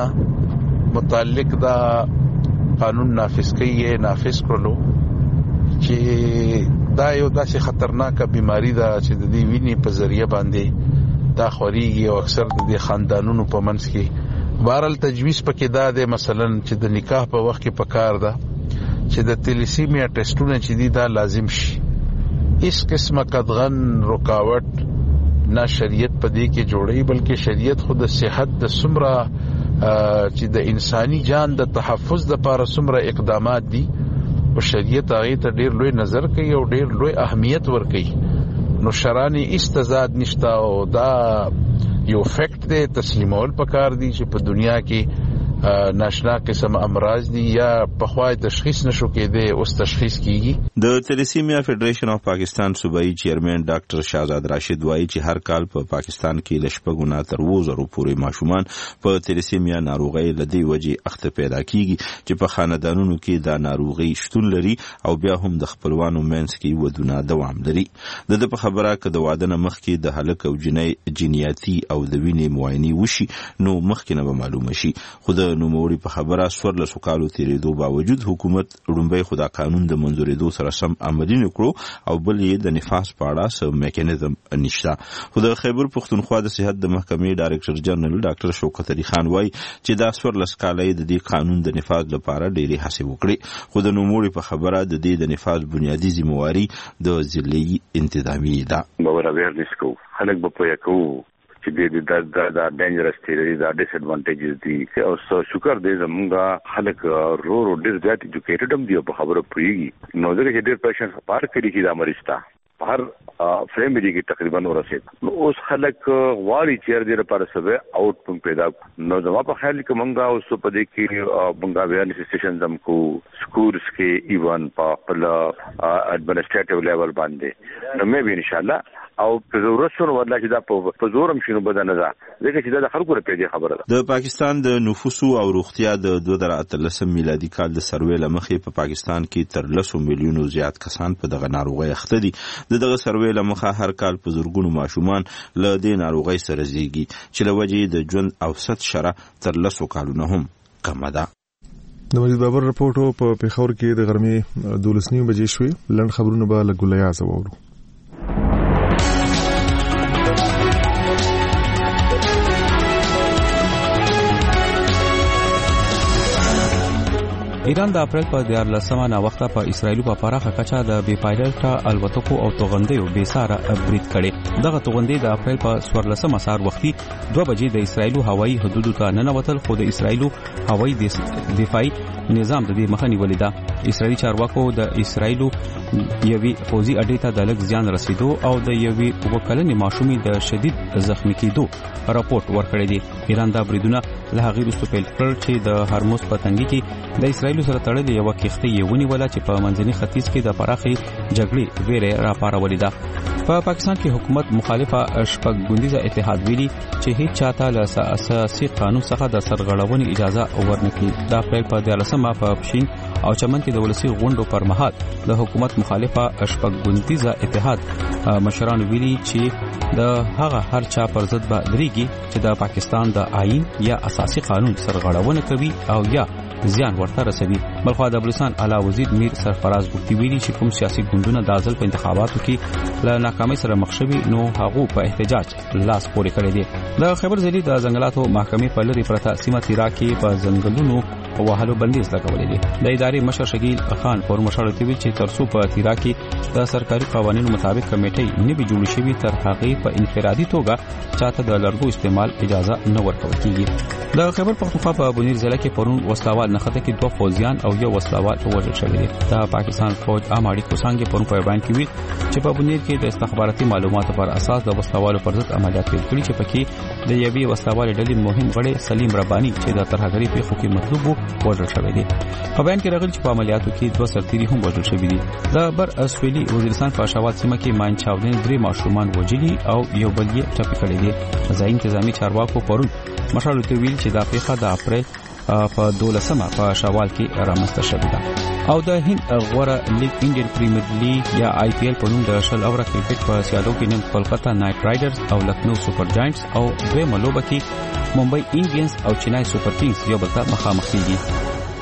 متعلق دا قانون نافذ کړي نافذ کړلو چې دا یو داسې خطرناکه بیماری ده چې د دې وینې په ذریعہ باندې دا خوريږي او اکثر د دې خاندانونو په منځ کې بهرحال تجویز پکې دا ده مثلا چې د نکاح په وخت کې پکار ده چې د تلیسیمیا ټیسټونه چې دي دا لازم شي. اس قسمه قدغن رکاوټ نه شریعت په دې کې جوړي بلکې شریعت خود د صحت د سمره چې د انساني جان د تحفظ د لپاره سمره اقدامات دي او شریعت هغه ته ډیر لوی نظر کوي او ډیر لوی اهمیت ورکوي. نو شرانی استزاد نشتا او دا یو فیکٹ دی تسلیمول پکار دی چې په دنیا کې ناشنا قسم امراض دي یا په خوای تشخیص نشو کېده اوس تشخیص کیږي. د تلیسیمیا فدریشن اف پاکستان صوبایي چیرمن ډاکټر شهزاد راشد وایي چې هر کال په پاکستان کې لشپګونه تر وزرو پورې ماشومان په تلیسیمیا ناروغۍ لدی وجې اخته پیدا کیږي چې په خاندانونو کې دا ناروغي شتون لري او بیا هم د خپلوانو منځ کې ودونه دوام لري. د دې په خبره کې د واده نه مخکې د هلک او جنۍ جنیاتي او د وینې معاینې وشي نو مخکې نه به معلومه شي. خو د نوموړي په خبره څوارلسو کالو تېرېدو باوجود حکومت لومړی خو دا قانون د منظورېدو سره سم عملي نه کړو او بل یې د نفاذ په اړه څه میکانیزم نشته. خو د خیبر پختونخوا د صحت د محکمې ډایرکټر جنرال ډاکټر شوکت علي خان وایي چې دا څوارلس کاله د دې قانون د نفاذ لپاره ډېرې هڅې وکړې خو د نوموړي په خبره د دې د نفاذ بنیادي ذمہواري د ضلعي انتظامیې ده. باور اویرنس کو خلک به پوهه کوو چې د د د ډینجرس تھیری دا ډیس ایڈوانټیجز دي او سو شکر دې زمونږه خلک رو رو ډیر زیات ایجوکیټډ هم دي په خبره پوهیږي نو ځکه چې ډیر پیشنټ پار کړي چې دا مریض تا هر فیملی کې تقریبا ورسید نو اوس خلک غواړي چې دې لپاره سبه آوټ پیدا نو زما په خیال کې مونږه اوس په دې کې مونږه ویرنس سټیشن زم کو سکولز کې ایون په خپل اډمنسټریټیو لیول باندې نو مې به ان شاء الله او په ضرورت سره ورلا چې دا په زورم شنو بدنه ده ځکه چې دا خلکو لپاره خبره ده د پاکستان د نفوسو او روغتیا د دوه زره اتلس میلادي کال د سروې لمخې په پاکستان کې تر لسو میلیونو زیات کسان په دغه ناروغي اخته دي د دغه سروې لمخه هر کال په زورګونو ماشومان له دې ناروغي سره زیږي چې له وجې د ژوند اوسط شرح تر لسو کالونو هم کم ده د مجید بابر رپورټو په پیښور کې د غرمې دولس نیمه بجې شوې لنډ خبرونه به له ګلیا زوورو ایران د اپریل په دیارلسمه نا وخته په اسرایل په پراخه کچه د بي پایلټ الوتکو او توغندیو بې ساره برید کړي دغه توغندې د اپریل په څوارلسمه سهار وختي دوه بجې د اسرایل هوایي حدودو ته ننوتل خو د اسرایل هوایي دفاعي نظام د دې مخه نیولې ده اسرایلی چارواکو د اسرایل یوې فوزي اډې ته د لږ زیان رسیدو او د یوې وکړنې ماشومې د شدید زخمی کېدو راپورټ ورکړی دی ایران دا بریدونه له هغې وروسته پیل کړل چې د هرمز په تنګي کې د اسرایل سره تړلې یوه کښتۍ یې ونیوله چې په منځني ختیځ کې د پراخې جګړې ویرې راپارولې ده په پاکستان کې حکومت مخالفه شپږ ګوندیزه اتحاد ویلي چې هیڅ چاته له اساسي قانون څخه د سرغړونې اجازه ورنکړي د اپریل په دیارلسمه په پښین او چمن کې د ولسی غونډو پر مهال د حکومت مخالفه شپږ ګوندیزه اتحاد مشران ویلي چې د هغه هر چا پر ضد به درېږي چې د پاکستان د آئین یا اساسي قانون سرغړونه کوي او یا زیان ورته رسوي بلخو د بلوچستان اعلی وزیر میر سرفراز بوکتی ویلي چې کوم سیاسي ګوندونه د ځل په انتخاباتو کې له ناکامۍ سره مخ شوي نو هغه په احتجاج لاس پورې کړی دی د خیبر ځلي د ځنګلاتو محکمې په لری پرته سیمه تیرا کې په ځنګلونو وهلو بندیز لګولې دي د ادارې مشر شکیل خان پر مشر تی وی چې ترڅو په تیرا کې د سرکاري قوانینو مطابق کمیټې نه به جوړ شي تر هغه په انفرادي توګه چاته د لرګو استعمال اجازه نه ورکول کیږي د خیبر پختونخوا په بنیر ضلع کې پرون وسلوال نخته کې دوه فوجیان او یو وسلوال وژل شوی دي د پاکستان فوج اماړي کوسانګ پرون په بیان کې ویل چې په بنیر کې د استخباراتي معلوماتو پر اساس د وسلوالو پر ضد عملیات پیل کړي چې پکې د یوې وسلوال ډلې مهم غړي سلیم ربانی چې د ترهګری په خو کې مطلوب وژل شوی دی په بیان کې راغلی چې په عملیاتو کې دوه سرتیري هم وژل شوي دي د بر اسویلي وزیرستان په شاوات سیمه کې ماین چاودنې درې ماشومان وژلي او یو بل یې ټپي کړی دی ځای انتظامی چارواکو پرون مشر ته ویل چې د پیښه د اپریل په دولسمه په شوال کې رامنځته شوې ده او د هند غوړه لیګ انډین پریمیر لیګ یا آی پی ایل په نوم د شل اوره کرکټ په سیالو کې نن کولکتا نایټ رایډرز او لکھنو سپر جاینټس او دویمه لوبه کې ممبئی انډینز او چنای سپر کنگز یو بل ته مخامخ کیږي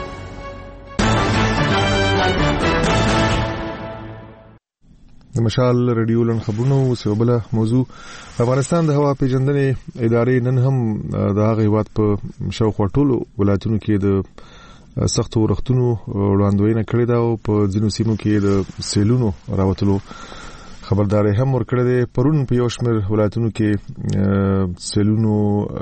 د مشال رادیو لن خبرونو وسوبله موضوع افغانستان د هوا پیژندنې ادارې نن هم د هغه هیواد په شاوخوا ټولو ولایتونو کې د سختو ورښتونو وړاندوینه کړې ده او په ځینو سیمو کې د سیلونو راوتلو خبرداري هم ورکړې ده پرون په یو شمېر ولایتونو کې سیلونو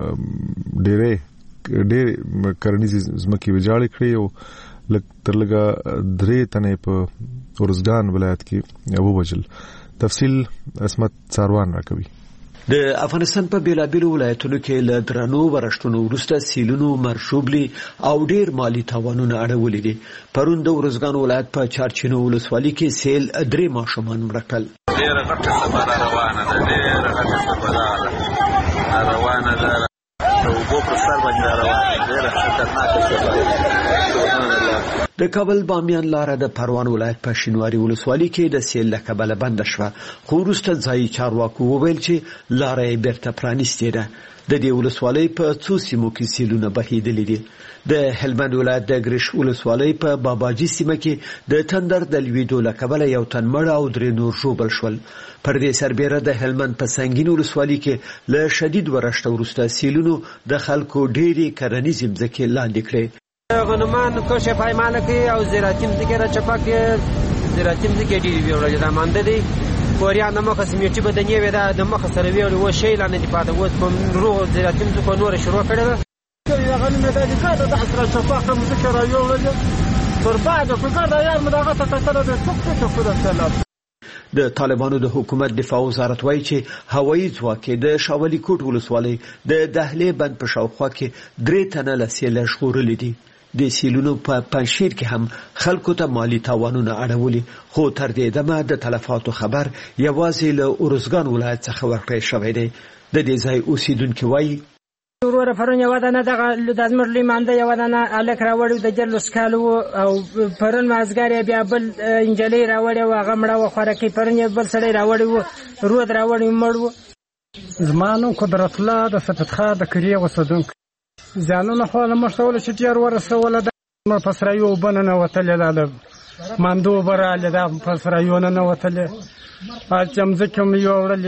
ډېرې ډېر کرنیزې ځمکې ویجاړې کړې او تر لږه درې تنې په ورزګان ولایت کې ووژل تفصیل اسمت څاروان راکوي د افغانستان په بیلابیلو ولایتونو کې له درنو ورښتونو وروسته سیلونو مرشوبلي او ډیر مالی تاوانونه اړولې دي پرون د ورزګان ولایت په چارچینو ولسوالۍ کې سیل درې ماشومان مړه کړل ډیره غټه سفر روانه ده ډیره غټه سفر روانه ده او په پرستار باندې روانه ډیره خطرناکه سفر د کابل بامیان لاره د پروان ولایت په شینواري ولسوالۍ کې د سیل له کبله بند شوه خو وروسته ځایي چارواکو وویل چې لاره یې بیرته پرانیستې ده د دې ولسوالۍ په څو سیمو کې سیلونه بهیدلي دي د هلمند ولایت د ګریش ولسوالۍ په باباجي سیمه کې د تندر د لویدو له کبله یو تن مړ او درې نور ژوبل شول پر دې سربېره د هلمند په سنگین ولسوالۍ کې له شدید ورښت وروسته سیلونو د خلکو ډېرې کرنیزې ځمکې لاندې کړې غنمان کش پایمال کې او زراعتي ځمکې را چپک زراعتي ځمکې ډېرې ویورل دا مانده دي کوریا د مخه سمیټي بدنې وې دا د مخه سره ویل و شی لا نه دی پاتې و په روغ زیاتیم څه نور شروع کړي ده هغه نه د کاته د حسرت شفاقه مذکر یو ولې پر بعد په کار یار مداغه ته تر د څوک څه خبره سلام د طالبانو د حکومت دفاع وزارت وایي چې هوایي ځواک د شاولي کوټ ولسوالۍ د دهلې بند په شاوخوا کې درې تنه له سیله ژغورلي دي د سیلونو په پنشیر کې هم خلکو ته مالی تاوانونه اړولي خو تر دې دمه د تلفاتو خبر یوازې له اورزګان ولایت څخه ورکړی شوی دی د دې ځای اوسیدونکي وایي وروره پرون یو دانه دغه د زمر لیمانده یو دانه الک راوړی د جلوس کالو او پرون مازګار بیا بل انجلې راوړی و هغه مړه و خورکی پرون بل سړی راوړی و رود راوړی مړ و زمانو قدرت الله د فتح خان د کریه وسدونکو ځانونه خو له مشول چې تیر ورسول د نو پسرایو بننه وتل لاله ماندو براله د پسرایو نه وتل اچم زکم یو ورل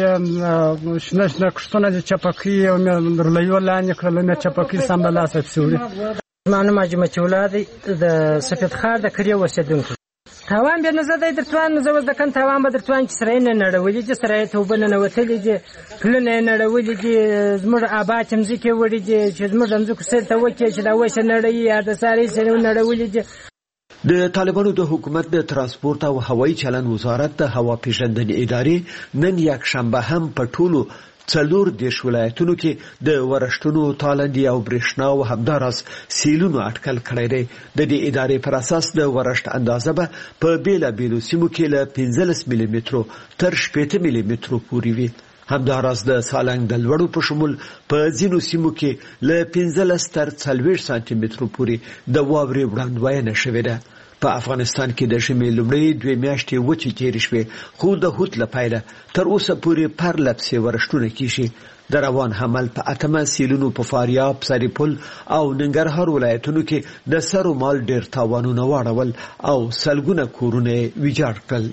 شنه شنه کښتونه چې چپکی او درلیو لاندې کړل نه چپکی سم د لاس افسوري مانه ماجمه چولادي د سفید خار د کریه وسدونکو تاوان به نه زده درتوان زو د کن تاوان به درتوان چې سره نه نړولې چې سره ته وبنه وتلې چې پلن نه نړولې چې زموږ آباد چې مزي کې وړي چې زموږ زمزو سره ته وکړي چې دا وښه نړۍ یا د ساري سره نړولې چې د طالبانو د حکومت د ترانسپورت او هوایي چلن وزارت د هوا پیژندنې ادارې نن یک شنبه هم په ټولو څلور دیش ولایتونو کې د ورښتونو تالندي او برېښنا او همداراز سیلونو اټکل کړی دی د دې ادارې پر اساس د ورښت اندازه به په بیلابیلو سیمو کې له پنځلس ملي مترو تر شپېته ملي مترو پورې وي همداراز د سالنګ د لوړو په شمول په ځینو سیمو کې له پنځلس تر څلوېښت سانتي مترو پورې د واورې وړاندوینه شوې ده په افغانستان کې د ژمي لومړۍ دوه میاشتې وچې تېرې شوې خو د هوت له پیله تر اوسه پورې پرلپسې ورښتونه کیږي د روان حمل په اتمه سیلونو په فاریاب سرپل او ننګرهار ولایتونو کې د سر و مال ډېر تاوانونه واړول او سلګونه کورونه ویجاړ کړل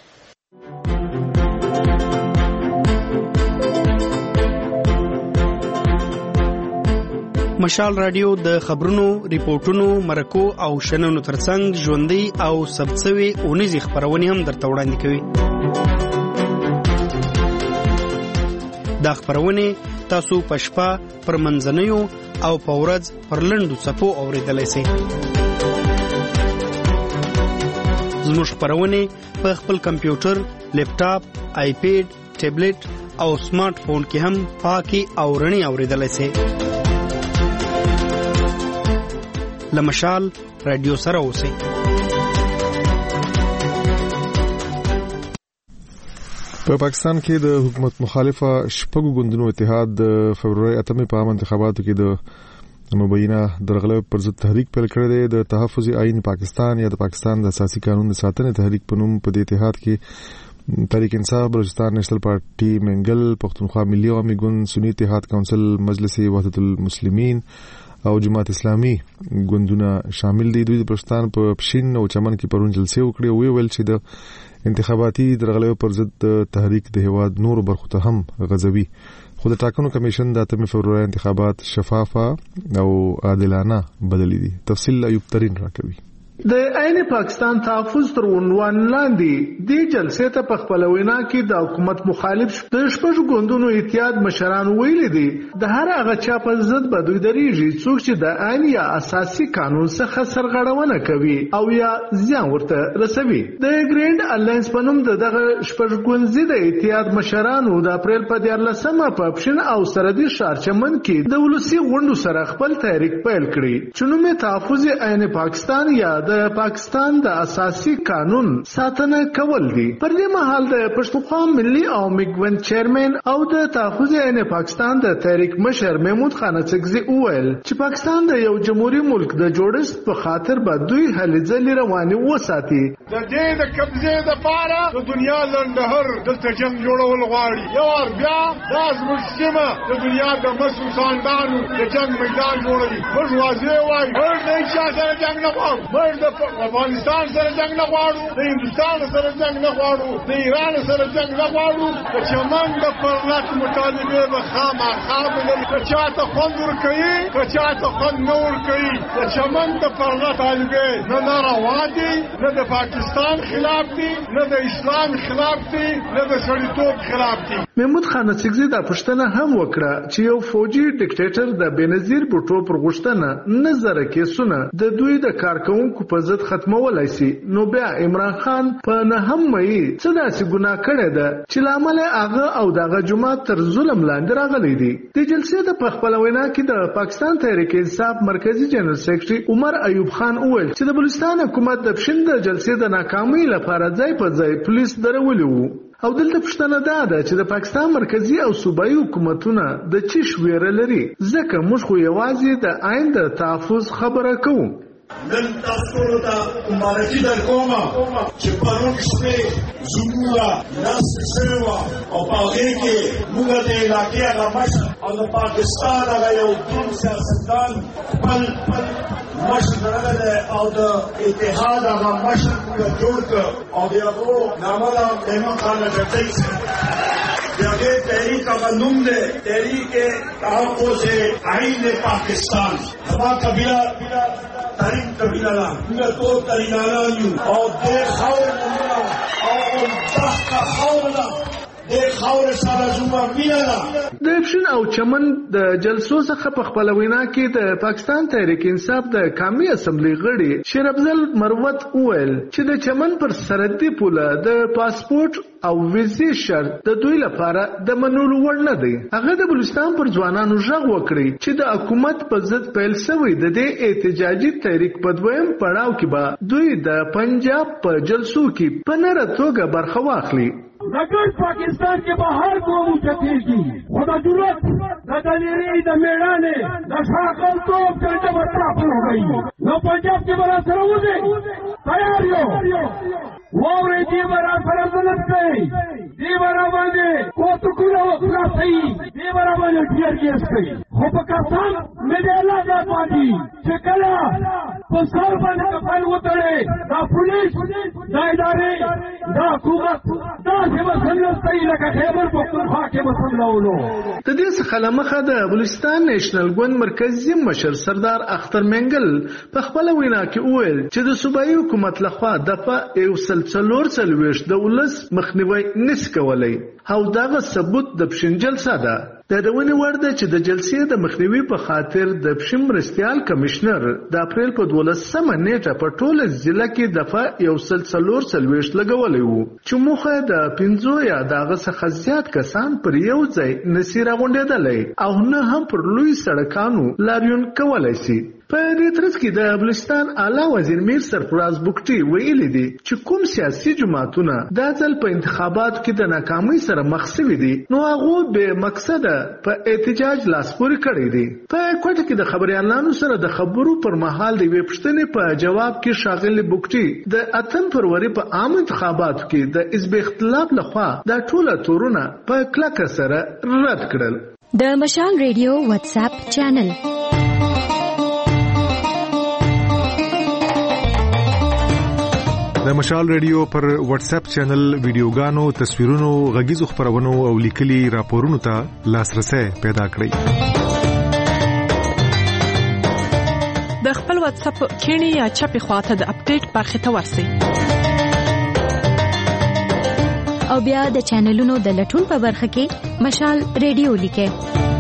مشال رادیو د خبرونو ریپورتونو مرکو او شننو ترڅنګ ژوندۍ او سبڅوي اونیزي خبرونه هم درته وړاندې کوي دا خبرونه تاسو په شپه پر منځنیو او په ورځ پر لنډو صفو اوریدلای شئ زموږ خبرونه په خپل کمپیوټر لیپټاپ آیپیډ ټابلیټ او سمارټ فون کې هم پاکي او رڼي اوریدلای شئ لمشال رادیو سره اوسئ په پاکستان کې د حکومت مخالفه شپږو ګوندونو اتحاد د فبرवरी اتمې په عام انتخاباتو کې د مبینه درغله پر ضد تحریک پیل کړی دی د تحفظ آئین پاکستان یا د پاکستان د اساسي قانون د ساتنې تحریک په نوم په دې اتحاد کې تحریک انصاف بلوچستان نیشنل پارټي منګل پښتونخوا ملي عوامي ګوند سنی اتحاد کونسل مجلس وحدت المسلمین او جماعت اسلامي ګوندونه شامل دي دوی د بلوچستان په پښین او چمن کې پرون جلسه وکړي او ویل چې د انتخاباتي درغلې پر ضد تحریک د هواد نور برخو ته هم غزوي خو د ټاکنو کمیشن د اتمې فبرवरी انتخابات شفافه او عادلانه بدلې دي تفصیل ایوب ترين راکوي د عین پاکستان تحفظ تر عنوان لاندې د جلسې ته په خپل وینا کې د حکومت مخالف د شپږ ګوندونو اتحاد مشران ویل دي د هر هغه چا په ضد به دوی درېږي څوک چې د عین یا اساسي قانون څخه سرغړونه کوي او یا زیان ورته رسوي د ګریند الاینس په نوم دغه شپږ ګوندزي د اتحاد مشرانو د اپریل په دیارلسمه په پښین او سردي شارچمن کې د ولسی غونډو سره خپل تحریک پیل کړی چې نوم تحفظ عین پاکستان یا د پاکستان د اساسي قانون ساتنه کول دي پر دې مهال د پښتونخوا ملي او میګوند چیرمن او د تحفظ عین پاکستان د تحریک مشر محمود خان څکزي وویل چې پاکستان د یو جمهوریت ملک د جوړښت په خاطر به دوی هلې ځلې رواني وساتي د دې د قبضې د پاره د دنیا لنډهر د جنگ جوړول غواړي یو بیا د مسلمه د دنیا د مسلمانانو د جنگ میدان جوړوي موږ واځي وایي هر نه چې سره جنگ نه غواړي د افغانستان سره جنگ نه غواړو، د هندوستان سره جنگ نه غواړو، د ایران سره جنگ نه غواړو. د چمن د پرلط مطالبه به خامخا ولري، که چاته خوند ورکوي که چاته خوند نه ورکوي. د چمن د پرلط مطالبه نه ناروا دي، نه د پاکستان خلاف دي، نه د اسلام خلاف دي، نه د سړیتوب خلاف دي. محمود خان سیکزی دا پښتنه هم وکړه چې یو فوجي ډیکټیټر د بنظیر بوټو پر غوښتنه نظر کیسونه د دوی د کارکونکو په ضد ختمولای شي. نو بیا عمران خان په نه هم مې څه داسې ګناه کړې ده چې لامل هغه او دغه جماعت تر ظلم لاندې راغلي دي. د جلسې د پخپل وینا کې د پاکستان تحریک انصاف مرکزی جنرال سیکریټري عمر ایوب خان وویل چې د بلوچستان حکومت د پښین د جلسې د ناکامۍ لپاره ځای په ځای پولیس درولي وو. او دلته پښتنه دا ده چې د پاکستان مرکزی او صوبایي حکومتونه د چیش ویره لري، ځکه موږ خو یوازې د آئین د تحفظ خبره کوو. نن تاسو ته مبارکي درکوم چې پرون شپه زموږه ناس شوه او په هغه کې موږ د علاقې هغه مشر او د پاکستان هغه یو دون سیاستدان خپل مشر درغله او د اتحاد هغه مشر موږ جوړ کړ او د هغه نامه د احمد خان جټۍ دغه تحریک هغه نوم دی تحریک تحفظ آئین پاکستان. هغه قبیله تاریخ قبیله لا موږ ټول تاریخانان یو او د خاور موږ او تحت خاورنا د خاور سره زموږ مینه ده. د پښین او چمن د جلسو څخه په خپل وینا کې د پاکستان تحریک انصاف د قومي اسمبلی غړي شیر افضل مروت وویل چې د چمن پر سرحدي پوله د پاسپورت او ویزې شرط د دوی لپاره د منلو وړ نه دی. هغه د بلوچستان پر ځوانانو ژغ وکړي چې د حکومت په ضد پیل شوی د دې احتجاجي تحریک په دویم پړاو کې به دوی د پنجاب په جلسو کې په نره توګه برخه واخلي. نګر پاکستان کې بهر قوم چتیږي خدا ضرورت د دلیری د میړانه د شاکل توپ څنګه ورته پروي نو پنجاب کې برا سره وځي تیار یو ووري دی برا سره ځلت کوي دی برا باندې کوته کولو خلاصي دی برا باندې ډیر کوي خو په کسان مې د الله د پاتې چې کله په سر باندې کفن وتړي دا پولیس دا ادارې دا حکومت دا د دې څخه لمخه د بلوچستان نېشنل ګوند مرکزی مشر سردار اختر منګل په خپل وینا کې وویل چې د صوبایي حکومت لخوا دغه یو سلسلور سلويش د ولس مخنیوي نس کولای او دغه ثبوت د پښین جلسه ده. د دونی ورده چې د جلسې د مخنیوي په خاطر د پښین مرستيال کمشنر د اپریل په دولسمه نیټه په ټوله ضلع کې دغه یو سلسلور سلويش لګولې وو چې موخه د پنځو یا دغه څخه زیات کسان پر یو ځای نصیره غونډېدلې او نه هم پر لوی سړکانو لاریون کولای شي. په دې ترڅ کې د بلوچستان اعلی وزیر میر سرفراز بوکټي ویلي دي چې کوم سیاسي جماعتونه د ځل په انتخاباتو کې د ناکامۍ سره مخ شوي دي نو هغه به مقصد په احتجاج لاسپوري کړی دي. په کوټه کې د خبريالانو سره د خبرو پر مهال د وی پښتنې په جواب کې شاغلي بوکټي د اتم فروری په عام انتخاباتو کې د حزب اختلاف لخوا د ټوله تورونه په کلکه سره رد کړل. د مشال ریډیو واتس اپ چینل د مشال ریډیو پر واتس اپ چینل ویډیوګانو، تصویرونو، غږیزو خبرونو او لیکلي راپورونو ته لاسرسي پیدا کړئ. د خپل واتس اپ کینی یا چپی خواته د اپډیټ برخه ته ورسئ او بیا د چینلونو د لټون په برخه کې مشال ریډیو لیکئ.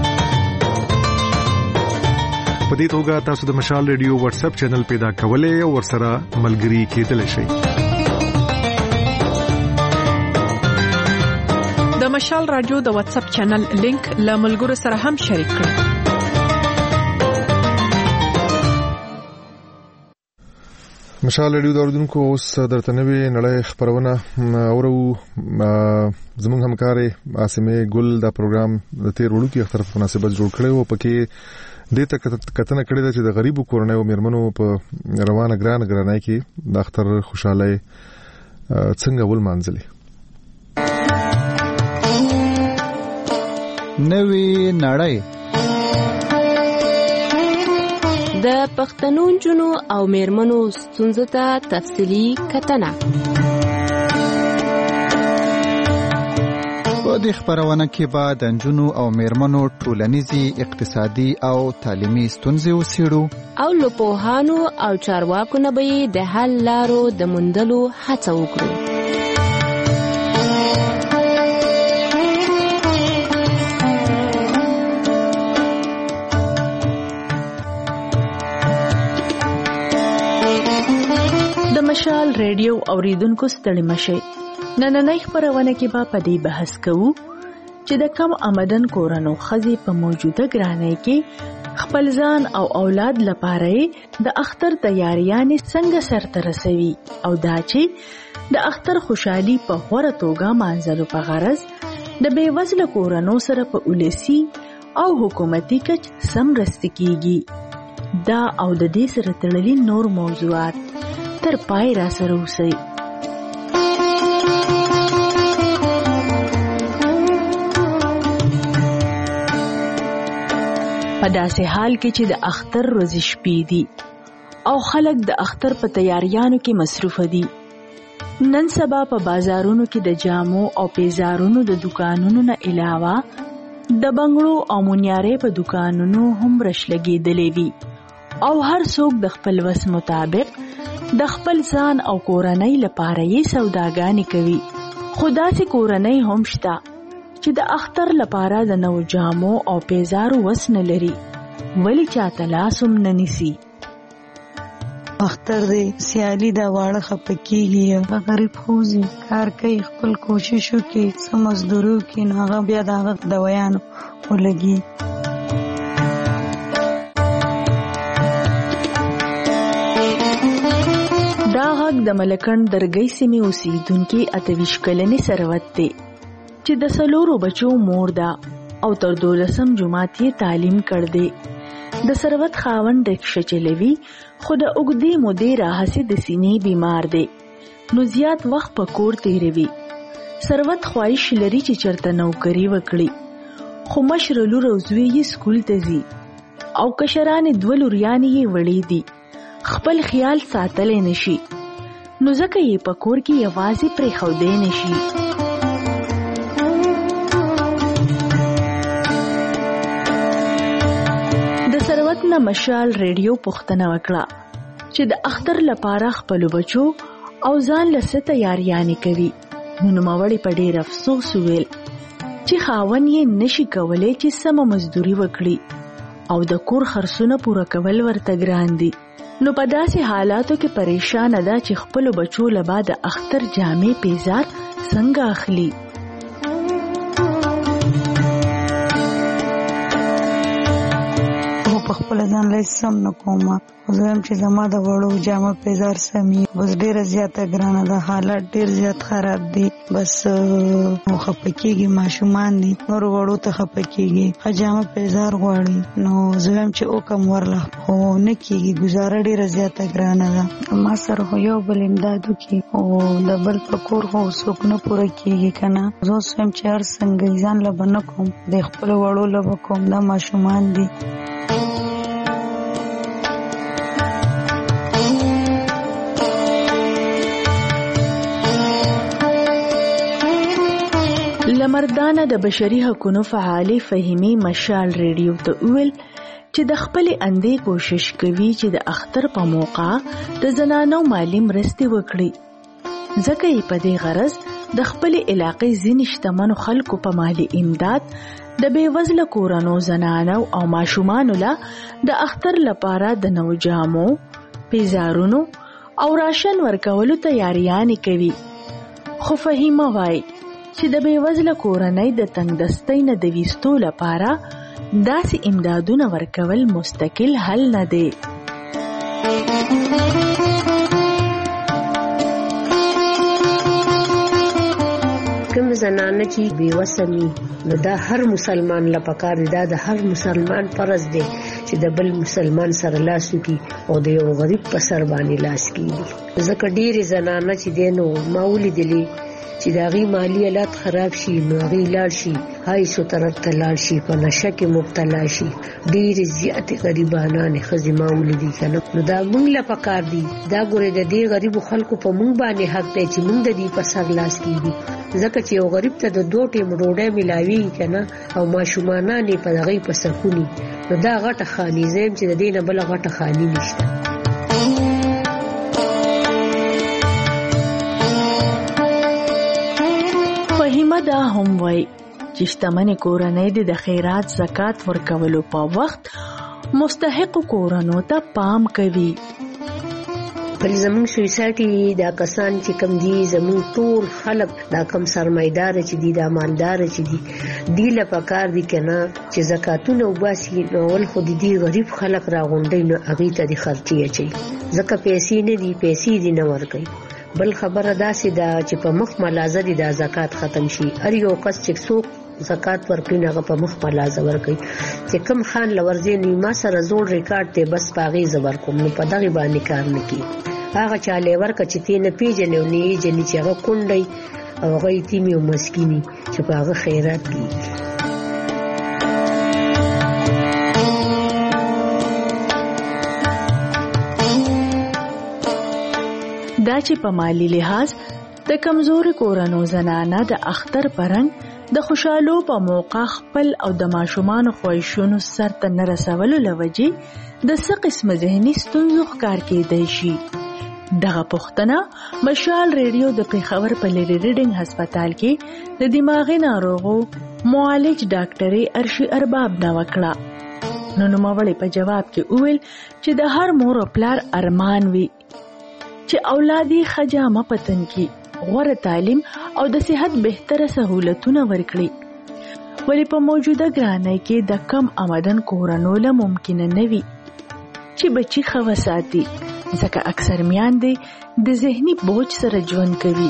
په دې توګه تاسو د مشال ریډیو واتس اپ چینل پیدا کولای او ورسره ملګری کېدلی شئ. د مشال رادیو د واتس اپ چینل لینک له ملګرو سره هم شریک کړئ. مشال ریډیو د اوردونکو اوس درته نوې نړۍ خبرونه اورو. زموږ همکاري عاصمه ګل دا پروګرام د تیر وړو کې اختر په مناسبت جوړ کړی او پکې دې ته کتنه کړې ده چې د غریبو کورنیو میرمنو په روانه ګران ګرانای کې د اختر خوشاله څنګه ول مانځلې. نوې نړۍ د پښتنو نجونو او میرمنو ستونزو ته تفصیلي کتنه. په دې خبرونه کې به د نجونو او میرمنو ټولنیزي، اقتصادي او تعلیمي ستونزې وڅېړو او له پوهانو او چارواکو نه به د حل لارو د موندلو هڅه وکړو. د مشال ریډیو اوریدونکو ستړي مشئ. نننۍ خبرونه کې به په دې بحث کوو چې د کم آمدن کورنو ښځې په موجوده ګرانۍ کې خپل ځان او اولاد لپاره د اختر تیاریانې څنګه سرته رسوي او دا چې د اختر خوشحالي په غوره توګه مانځلو په غرض د بېوزله کورنو سره په ولسي او حکومتي کچ سم مرستې کیږي. دا او د دې سره تړلي نور موضوعات تر پای را سره اوسئ. په داسې حال کې چې د اختر ورځې شپې دي او خلک د اختر په تیاریانو کې مصروف دي، نن سبا په بازارونو کې د جامو او پیزارونو د دکانونو نه علاوه د بنګړو او مونیارې په دکانونو هم رش لګېدلې وي او هر څوک د خپل وس مطابق د خپل ځان او کورنۍ لپاره یې سوداګانې کوي. خو داسې کورنۍ هم شته چې د اختر لپاره د نو جامو او پیزارو وس نه لري، ولی چاته لاس هم نه نیسي. اختر دی سیالي دا واړه خپکیږي، غریب خوځي کار کوي، خپل کوششو کې څه مزدورو کې نو هغه بیا د هغه دویانو ولګي. دا غږ د ملکن درګۍ سیمې اوسیدونکي اتویش کلنې ثروت دی چې د څلورو بچو مور ده او تر دولسم جماعت یې تعلیم کړ دی. د ثروت خاوند رکشه چلوي خو د اوږدې مودې راهیسې د سینې بیمار دی نو زیات وخت په کور تیروي. ثروت خواهش لري چې چرته نوکري وکړي خو مشر لور او زوی یې سکول ته ځي او کشرانې دوه لوریانې یې وړې دي، خپل خیال ساتلی نشي نو ځکه یې په کور کې یوازې پرېښودی نشي. ثروت نه مشال ریډیو پوښتنه وکړه چې د اختر لپاره خپل بچو او ځان له څه تیاریانې کوي. نو نوموړې په ډېر افسوس وویل چې خاوند یې نشي کولی چې سمه مزدوري وکړي او د کور خرڅونه پوره کول ورته ګران دي. نو په داسې حالاتو کې پریشانه ده چې خپل بچو له بعد اختر جامې پیزار څنګه اخلي. په خپل ځان لای سم نه کوم، زم چې زما د وړو جامه پیزار سمي بس ډیره زیاته ګرانه ده، حالات ډیر زیات خراب دي، بس خپکیږي ماشومان دي نور وړو ته خپکیږي جامه پیزار غواړي نو زم چې او کم ورله خو نه کیږي، گزاره ډیره زیاته ګرانه ده. ما سره خو یو بل امدادو کې او د بل پکور خو څوک نه پوره کیږي کنه، زه سم چې هر څنګه ځان له بنه کوم د خپل وړو له کوم دا ماشومان دي. لمردانه د بشري حقوقو فعالې فهیمي مشال ریډیو ته ویل چې د خپل اندې کوشش کوي چې د اختر په موقع د زنانو مالی مرستې وکړي، ځکه یې په دې غرض د خپل علاقې ځینې شتمنو خلکو په مالی امداد د بېوزله کورنو زنانو او ماشومانو له د اختر لپاره د نو جامو، پیزارونو او راشن ورکولو تیاریانې کوي. خو فهیمه وایي چې د بېوزله کورنۍ د تنګ دستۍ نه د ویستو لپاره داسې امدادونه ورکول مستقل حل نه دی. کوم زنانه چې بېوسه وي نو دا هر مسلمان له پکار دی، دا د هر مسلمان فرض دی چې د بل مسلمان سره لاس وکړي او د یو غریب په سر باندې لاس کړي. ځکه ډېرې زنانه چې دی نو ما ولیدلې چې د هغې مالی حالات خراب شي نو هغې لاړ شي هایسو طرف ته لاړ شي په نشه کې مبتلا شي. ډېرې زیاتې غریبانانې ښځې ما ولیدي که نه نو دا موږ له پکار دي دا ګورې د دې غریبو خلکو په موږ باندې حق دی چې موږ د دې په سر لاس کېږي ځکه چې یو غریب ته د دوه ټیم ډوډۍ ملاویږي که نه او ماشومانان یې په هغې په سکوني نو دا غټه خاني زیم چې د دې نه بله غټه خاني نشته. فهیمه دا هم وایي چې شتمنې کورنۍ د خیرات زکات ورکولو په وخت مستحق کورنو ته پام کوي. کله زموږ سوسایټي دا کسان چې کم دي زموږ ټول خلک دا کم سرمایدار چې دي دا مالدار چې دي دی له پکار دي کنه چې زکاتونه وباسي نو ول خو دي غریب خلک راغونډي نو هغه ته دي خرچي اچي ځکه پیسې نه دي پیسې دي نه ورکي. بل خبره داسې دا چې په مخ ملازه دي دا زکات ختم شي ار یو کس چې څوک زکات ورکړي نه په مخ ملازه ورکي چې کم خان لورځي نیمه سره زوړ ریکارډ ته بس پاغي زبر کوم نو په دغه باندې کار نکي هغه چاله ورکه چې تینه پیژنې نه جنې چې هغه کونډي او هغه یتیمي او مسکینی چې په هغه خیرات کوي. دا چې په مالی لحاظ د کمزوري کورنو زنانه د اختر پرنګ د خوشالو په موقع خپل او د ماشومان خواهشونو سرته نه رسولو لوجې د څه قسم ذهني ستونزو ښکار کېدای شي. دغه پوښتنه مشال ریډیو د پیښور په لیری ریډینګ هسپتال کې د دماغي ناروغو معالج ډاکټرې ارشي ارباب نه وکړه. نو نوموړې په جواب کې وویل چې د هر مور او پلار ارمان وي چې اولادي خجامه پتن کی غوړه تعلیم او د صحت بهتره سہولتونه ورکړي ولی په موجوده ګرانۍ کې د کم آمدن کورنو له ممکن نه وي چې بچي خو ساتي ځکه اکثر میاندې د ذهني بوج سره ژوند کوي.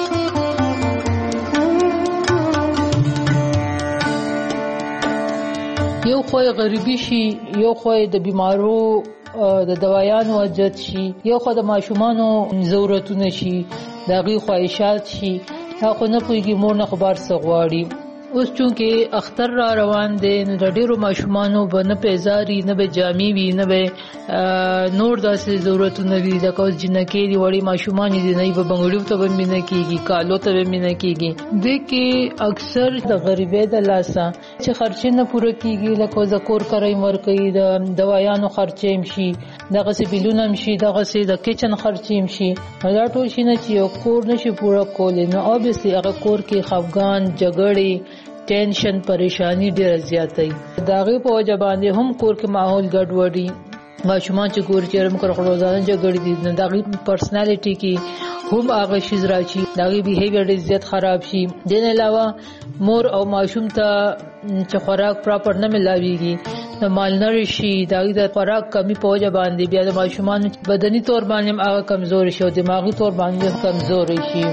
یو خو غریبي شي یو خو د بیمارو د دوايانو اجت شي یو خو د ماشومانو ضرورتونه شي دغه خواهشات شي هغه نه پويږي مور نه خبر سغواړي. اوس چونکه اختر را روان دي نو د ډیرو ماشومانو به نه پیزاري نه به جامي وي نه به نور داسې ضرورتونه وي د کوز جنکې دی وړي ماشومان دي نه به بنګړیو ته به مینه کیږي کالو ته به مینه کیږي د کې اکثر د غریبې د لاسه چې خرچې نه پوره کیږي لکه ذکر کوي ورکوي د دوايانو خرچې شي دغه سي بیلونه شي دغه سي د کچن خرچې شي دا ټول شي نه چې کور نشي پوره کولای نو اوبسلی هغه کور کې خفګان جګړې ټینشن پریشانی ډیر زیاتې داغه په وجه باندې هم کور کې ماحول ګډوډي ماشومان چې کور چیرم کړ خلوزان جګړې دي داغه پرسنالټي کې هم هغه شي زراچی داغه بیهیویر ډیر زیات خراب شي. دین علاوه مور او ماشوم ته چې خوراک پراپر نه ملاويږي د مالنریشي داغه د خوراک کمی په وجه باندې بیا د ماشومان بدني تور باندې هغه کمزور شي او دماغي تور باندې کمزور شي.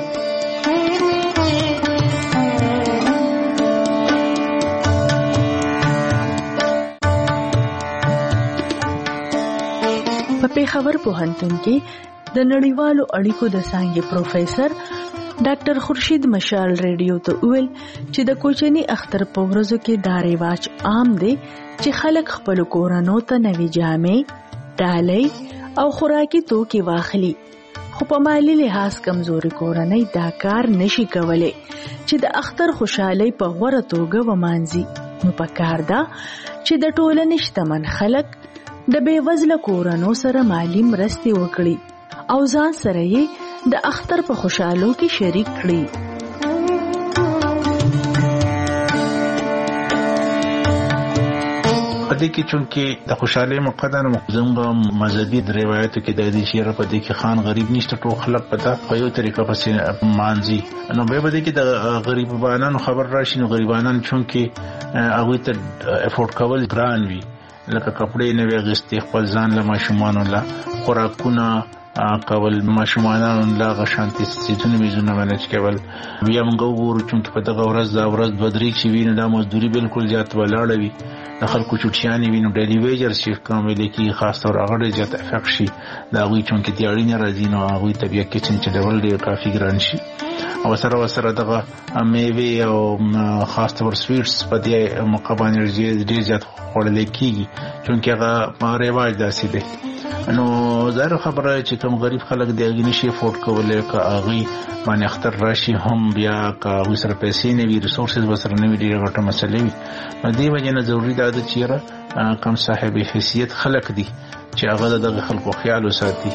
په پیښور پوهنتون کې د نړیوالو اړیکو د څانګې پروفیسور ډاکټر خورشید مشال ریډیو ته ویل چې د کوچني اختر په ورځو کې دا رواج عام دی چې خلک خپل کورونو ته نوې جامې، ډالۍ او خوراکي توکي واخلي خو په مالی لحاظ کمزوري کورنۍ دا کار نشي کولای چې د اختر خوشحالي په غوړه توګه ومانځي. نو پکار ده چې د ټولنې شتمن خلک د بیوزله کورنو سره مالی مرستې وکړي او ځان سره یې د اختر په خوشحالو کې شریک کړي. پدې کې چونکې د خوشحالي مقدر زموږ مذهبي روایتو کې د دې شعر په دې کې خان غریب نشته ټول خلک پتا په یو طریقه پسې مانځي نو به بده کې د غریبانو خبر راشي نو غریبانان چونکې هغه ته افورد کول ګران وي لکه کپڑے نه وغستې خپل ځان له ماشومان له خوراکونه کول ماشومان له غشانتي سيزونه میزونه منځ کول بیا موږ وګورو چې په دغه ورځ دا ورځ بدري چې ویني دا مزدوري بالکل زیات ولاړه وي د خلکو چوټیانې وینو ډیلی ویجر شي کومې لیکي خاص تور هغه زیات افیکټ شي دا وی چې د اړینې راځي نو هغه طبيعت کې چې ډول ډیر کافي ګران شي او سره سره دغه میوه او خاص تور سویټس په دې موقع باندې ډیر زیات خوړل کیږي چونکه هغه رواج داسې دی. نو زه خبره چې کوم غریب خلک دی هغه نشي افورد کولای که هغه باندې اختر راشي هم بیا که هغه سره پیسې نه وي ریسورسز وسره نه وي ډیره غټه مسله وي. نو دې وجه نه ضروري ده چې کم صاحب حیثیت خلک دي چې هغه دغه خلکو خیال وساتي.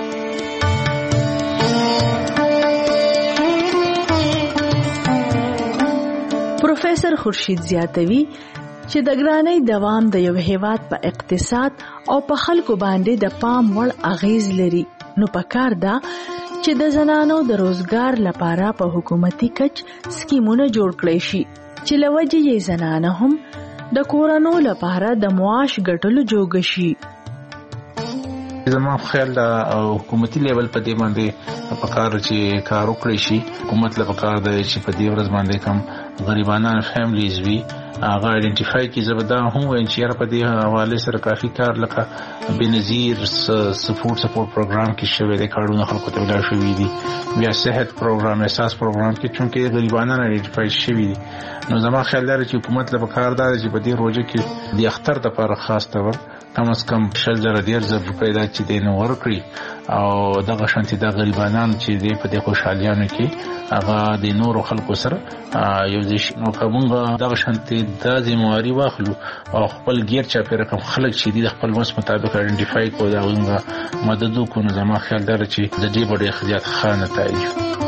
پروفیسور خورشید زیاتوي چې د ګرانۍ دوام د یو هیواد په اقتصاد او په خلکو باندې د پام وړ اغیز لري. نو پکار ده چې د زنانو د روزګار لپاره په حکومتي کچ سکیمونه جوړ کړي شي چې لوجه یې زنانه هم د کورونو لپاره د معاش ګټلو جوګ شي. زما خیال دا حکومتي لیول په دې باندې پکار چې کار وکړي شي. حکومت له پکار دی چې په دې ورځ باندې کم غریبانه فیملیز وي هغه آئیډنټیفای کی زبدا هم چې یاره په دې حواله سره کافي کار لکه بنظیر سپورټ سپورټ پروګرام کې شوی دی کارونه خلکو ته ویل شوی دي بیا صحت پروګرام اساس پروګرام کې چونکې غریبانه آئیډنټیفای شوی دي. نو زما خیال دی چې حکومت له پکار دی چې په دې روزه کې د اختر لپاره خاص تور کم از کم شل زره ډیر زر روپۍ دا چې دین ورکړي او دغه شانتي د غریبانان چې دی په دې خوشحالیانو کې هغه د نورو خلکو سره یو ځای نو کومه دغه شانتي د ذمہواری واخلو او خپل غیر چا پر رقم خلک چې دی خپل مس مطابق آئیډنټیفای کو دا ونګه مدد کو. نو زما خیال دی چې د دې بډې خديات خانه تایي.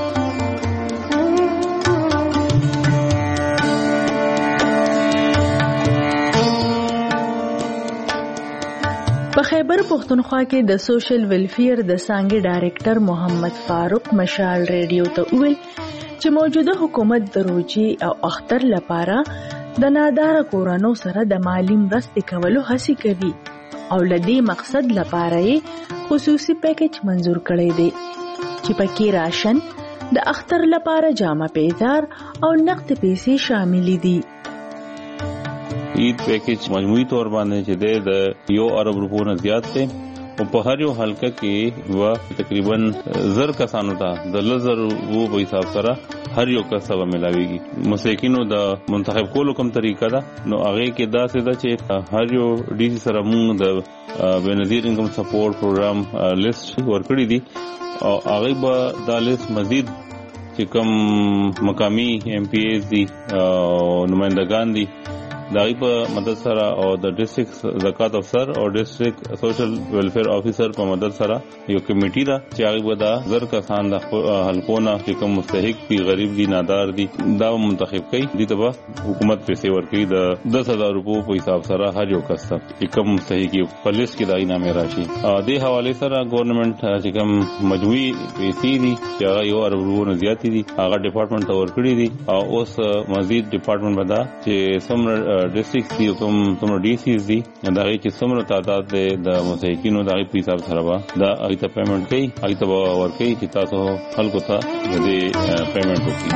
په خیبر پختونخوا کې د سوشل ویلفیر د څانګې ډایریکټر محمد فاروق مشال ریډیو ته ویل چې موجوده حکومت د روجي او اختر لپاره د نادار کورونو سره د مالی مرستې کولو هڅه کوي او لدې مقصد لپاره خصوصي پیکج منزور کړی دی چې پکې راشن د اختر لپاره جامه پیزار او نقد پیسې شامل دي. عید پیکج مجموعي تور باندې چې د یو ارب روپو نه زیات دی او په هر یو حلقه کې و تقریبا زر کسانو ته د لزر وو په حساب سره هر یو کس به ملاويږي. مساکینو د منتخب کولو کوم طریقه ده نو هغه کې دا څه ده چې هر یو ډي سي سره موږ د بنظیر انکم سپورټ پروګرام لیست ورکړی دي او هغه به دا لیست مزید چې کوم مقامی ایم پی ایز دي او نمائندگان دي دای په مدد سره او د ډیسټریکټ زکات افسر او ډیسټریکټ سوشل ویلفیر افیسر په مدد سره یو کمیټي دا چې هغه ودا زر کسان د حلقونه چې کوم مستحق دي غریب دي نادار دي دا منتخب کوي دي ته حکومت پیسې ورکړي د دس هزار روپو په حساب سره هر یو کس ته چې کوم مستحق یو پولیس کې دای نامه راشي. د حواله سره ګورنمنت چې کوم مجموعي پیسې دي چې هغه یو ارب روپو نه زیات دي هغه ډپارټمنټ ته ورکړي دي او اوس مزید ډپارټمنټ ودا چې څومره ډیسټریکټ دی کوم څومره ډي سیز دي دا چې څومره تعداد د مساکینو د په حساب سره دا هغه ته پیمنٹ کوي هغه ته ورکوي چې تاسو خلکو ته د پیمنٹ وکړي.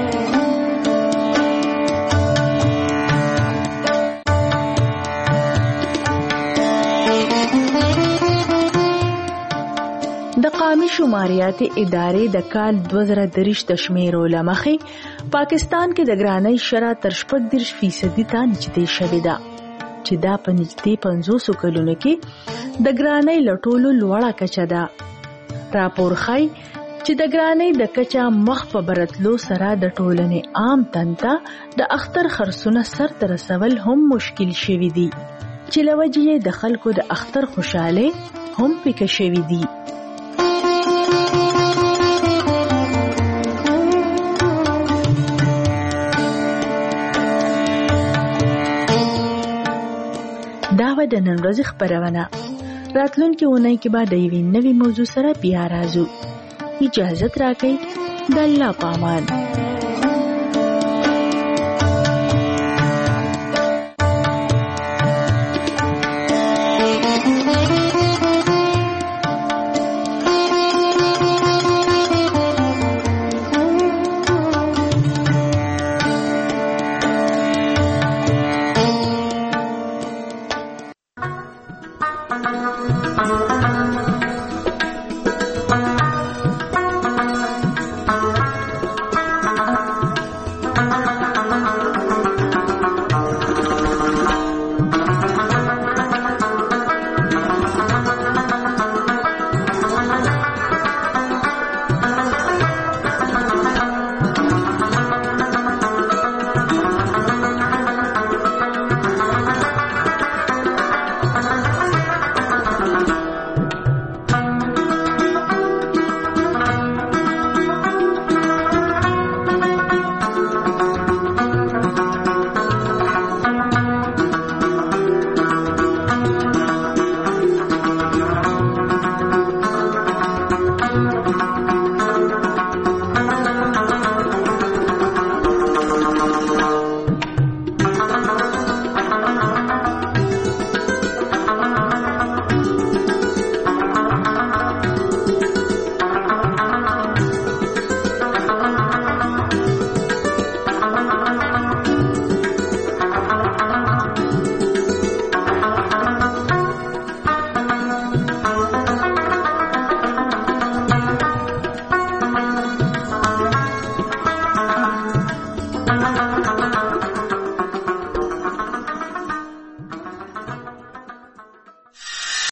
د قومي شماریات ادارې د کال دوه زره درې د شمیرو لمخې پاکستان کې د ګرانۍ شرح تر شپږ دېرش فیصدي ته نږدې شوې ده چې دا په نږدې پنځوس کلونو کې د ګرانۍ له ټولو لوړه کچه ده. راپور ښیي چې د ګرانۍ د کچه مخ په برتلو سره د ټولنې عام تن ته د اختر خرڅونه سرته رسول هم مشکل شوي دي چې له وجې د خلکو د اختر خوشحالۍ هم پیکه شوي دي. دا و د نن ورځې خبرونه. راتلونکي اونۍ کې به د یوې نوې موضوع سره بیا راځو. اجازه راکړئ. د الله په امان.